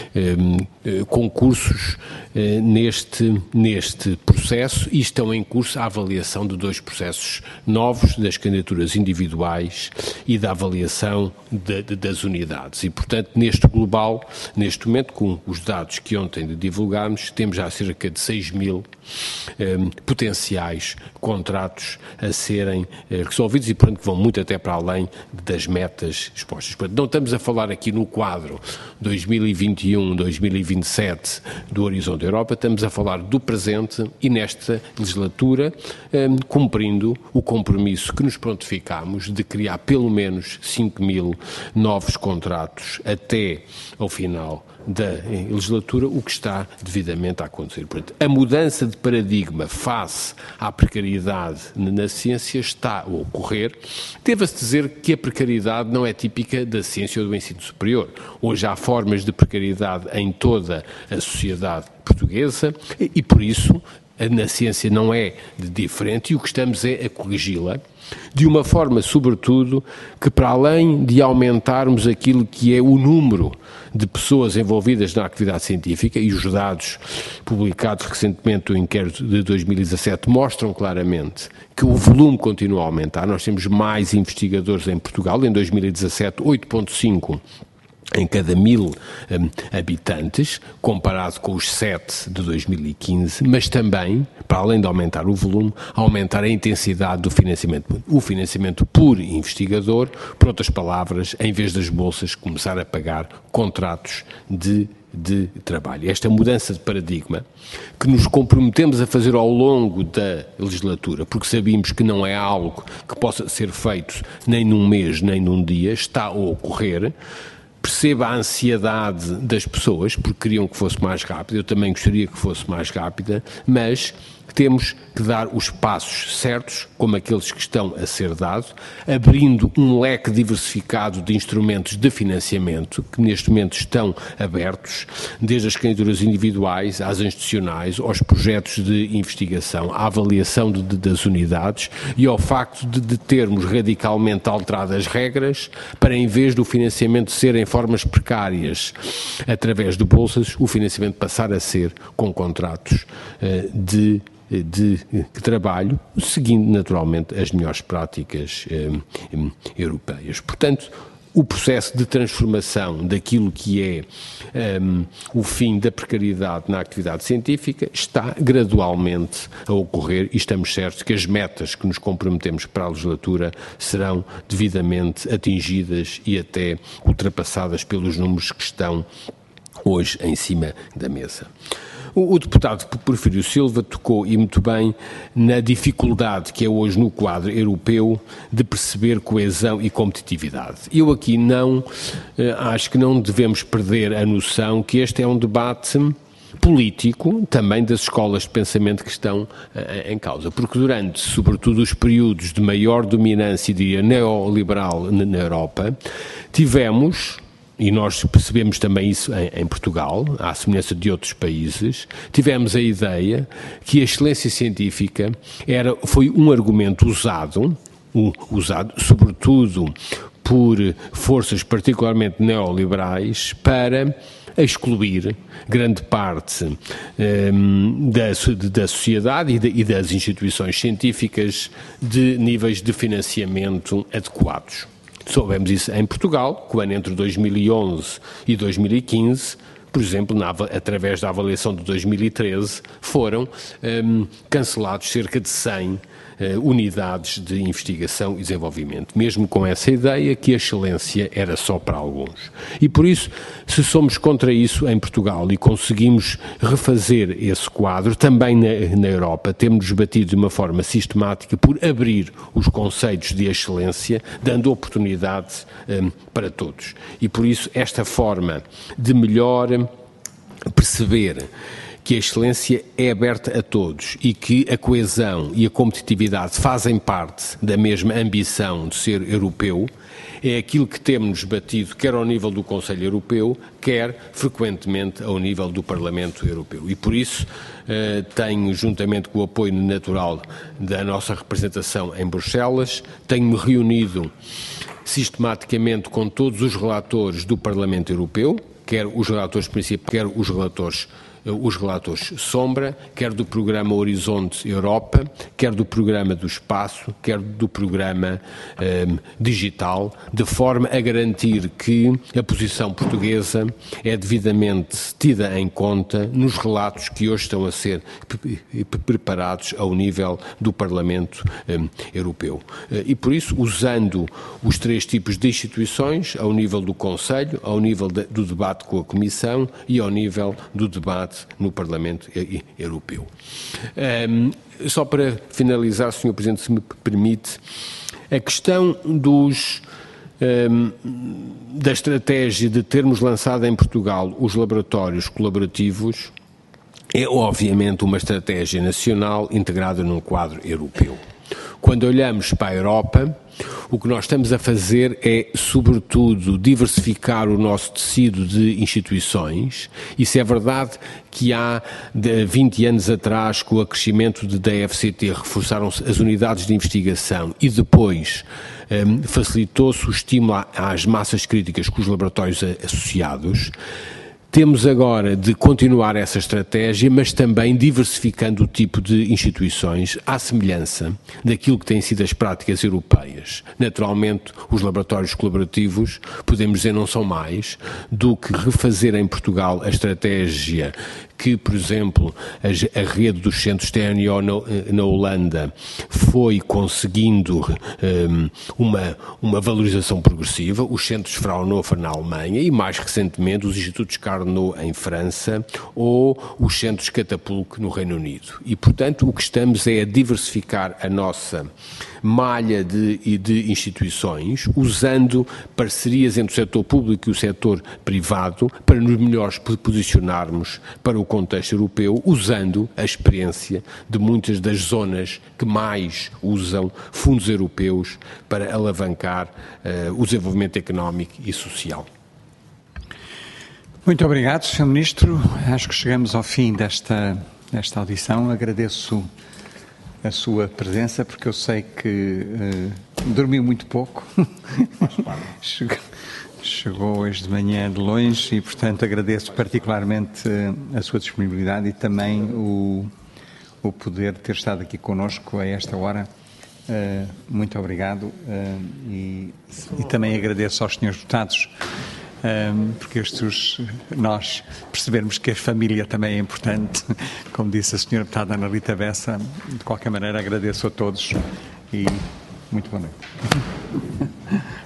eh, concursos eh, neste, neste processo e estão em curso a avaliação de dois processos novos, das candidaturas individuais e da avaliação de, de, das unidades. E, portanto, neste global, neste momento, com os dados que ontem divulgámos, temos já cerca de seis mil eh, potenciais contratos a serem eh, resolvidos e, portanto, que vão muito até para além das metas expostas. Portanto, não estamos a falar aqui no quadro dois mil e vinte e um, dois mil e vinte e sete do Horizonte Europa, estamos a falar do presente e nesta legislatura, eh, cumprindo o compromisso que nos prontificámos de criar pelo menos cinco mil novos contratos até ao final da legislatura, o que está devidamente a acontecer. Portanto, a mudança de paradigma face à precariedade na ciência está a ocorrer. Deve-se dizer que a precariedade não é típica da ciência ou do ensino superior. Hoje há formas de precariedade em toda a sociedade portuguesa e, e por isso, na ciência não é diferente e o que estamos é a corrigi-la de uma forma, sobretudo, que para além de aumentarmos aquilo que é o número de pessoas envolvidas na atividade científica, e os dados publicados recentemente do inquérito de dois mil e dezassete mostram claramente que o volume continua a aumentar. Nós temos mais investigadores em Portugal, em dois mil e dezassete, oito vírgula cinco em cada mil um, habitantes, comparado com os sete de dois mil e quinze, mas também, para além de aumentar o volume, aumentar a intensidade do financiamento. O financiamento por investigador, por outras palavras, em vez das bolsas, começar a pagar contratos de de trabalho. Esta mudança de paradigma que nos comprometemos a fazer ao longo da legislatura, porque sabemos que não é algo que possa ser feito nem num mês, nem num dia, está a ocorrer. Perceba a ansiedade das pessoas, porque queriam que fosse mais rápido, eu também gostaria que fosse mais rápida, mas temos que dar os passos certos, como aqueles que estão a ser dados, abrindo um leque diversificado de instrumentos de financiamento que neste momento estão abertos, desde as candidaturas individuais às institucionais, aos projetos de investigação, à avaliação de, de, das unidades e ao facto de, de termos radicalmente alterado as regras para, em vez do financiamento ser em formas precárias através de bolsas, o financiamento passar a ser com contratos uh, de de trabalho, seguindo naturalmente as melhores práticas europeias. Portanto, o processo de transformação daquilo que é um, o fim da precariedade na atividade científica está gradualmente a ocorrer e estamos certos que as metas que nos comprometemos para a legislatura serão devidamente atingidas e até ultrapassadas pelos números que estão hoje em cima da mesa. O deputado Porfírio Silva tocou, e muito bem, na dificuldade que é hoje no quadro europeu de perceber coesão e competitividade. Eu aqui não, acho que não devemos perder a noção que este é um debate político também das escolas de pensamento que estão em causa, porque durante, sobretudo, os períodos de maior dominância, diria, neoliberal na Europa, tivemos... E nós percebemos também isso em, em Portugal, à semelhança de outros países, tivemos a ideia que a excelência científica era, foi um argumento usado, um, usado sobretudo por forças particularmente neoliberais, para excluir grande parte um, da, da sociedade e, de, e das instituições científicas de níveis de financiamento adequados. Soubemos isso em Portugal, quando entre dois mil e onze e dois mil e quinze, por exemplo, na, através da avaliação de dois mil e treze, foram um, cancelados cerca de cem uh, unidades de investigação e desenvolvimento, mesmo com essa ideia que a excelência era só para alguns. E por isso, se somos contra isso em Portugal e conseguimos refazer esse quadro, também na, na Europa, temos batido de uma forma sistemática por abrir os conceitos de excelência, dando oportunidade um, para todos. E por isso, esta forma de melhor perceber que a excelência é aberta a todos e que a coesão e a competitividade fazem parte da mesma ambição de ser europeu, é aquilo que temos batido quer ao nível do Conselho Europeu, quer frequentemente ao nível do Parlamento Europeu. E por isso eh, tenho, juntamente com o apoio natural da nossa representação em Bruxelas, tenho-me reunido sistematicamente com todos os relatores do Parlamento Europeu, quer os relatores principais, quer os relatores os relatores Sombra, quer do programa Horizonte Europa, quer do programa do Espaço, quer do programa um, Digital, de forma a garantir que a posição portuguesa é devidamente tida em conta nos relatos que hoje estão a ser preparados ao nível do Parlamento um, Europeu. E por isso, usando os três tipos de instituições, ao nível do Conselho, ao nível de, do debate com a Comissão e ao nível do debate no Parlamento Europeu. Um, só para finalizar, senhor Presidente, se me permite, a questão dos, um, da estratégia de termos lançado em Portugal os laboratórios colaborativos é, obviamente, uma estratégia nacional integrada num quadro europeu. Quando olhamos para a Europa, o que nós estamos a fazer é, sobretudo, diversificar o nosso tecido de instituições. Isso é verdade que há de vinte anos atrás, com o acrescimento de, da F C T, reforçaram-se as unidades de investigação e depois um, facilitou-se o estímulo às massas críticas com os laboratórios associados. Temos agora de continuar essa estratégia, mas também diversificando o tipo de instituições à semelhança daquilo que têm sido as práticas europeias. Naturalmente, os laboratórios colaborativos, podemos dizer, não são mais do que refazer em Portugal a estratégia que, por exemplo, a, a rede dos centros T N O na, na Holanda foi conseguindo um, uma, uma valorização progressiva, os centros Fraunhofer na Alemanha e, mais recentemente, os institutos Carnot em França ou os centros Catapulco no Reino Unido. E, portanto, o que estamos é a diversificar a nossa malha de, de instituições, usando parcerias entre o setor público e o setor privado para nos melhores posicionarmos para o contexto europeu, usando a experiência de muitas das zonas que mais usam fundos europeus para alavancar uh, o desenvolvimento económico e social. Muito obrigado, senhor Ministro. Acho que chegamos ao fim desta, desta audição. Agradeço a sua presença, porque eu sei que uh, dormiu muito pouco. chegou, chegou hoje de manhã de longe e, portanto, agradeço particularmente uh, a sua disponibilidade e também o, o poder ter estado aqui connosco a esta hora. Uh, muito obrigado uh, e, e também agradeço aos senhores deputados, uh, porque estes, nós percebermos que a família também é importante, como disse a senhora deputada Ana Rita Bessa. De qualquer maneira, agradeço a todos e muito boa noite.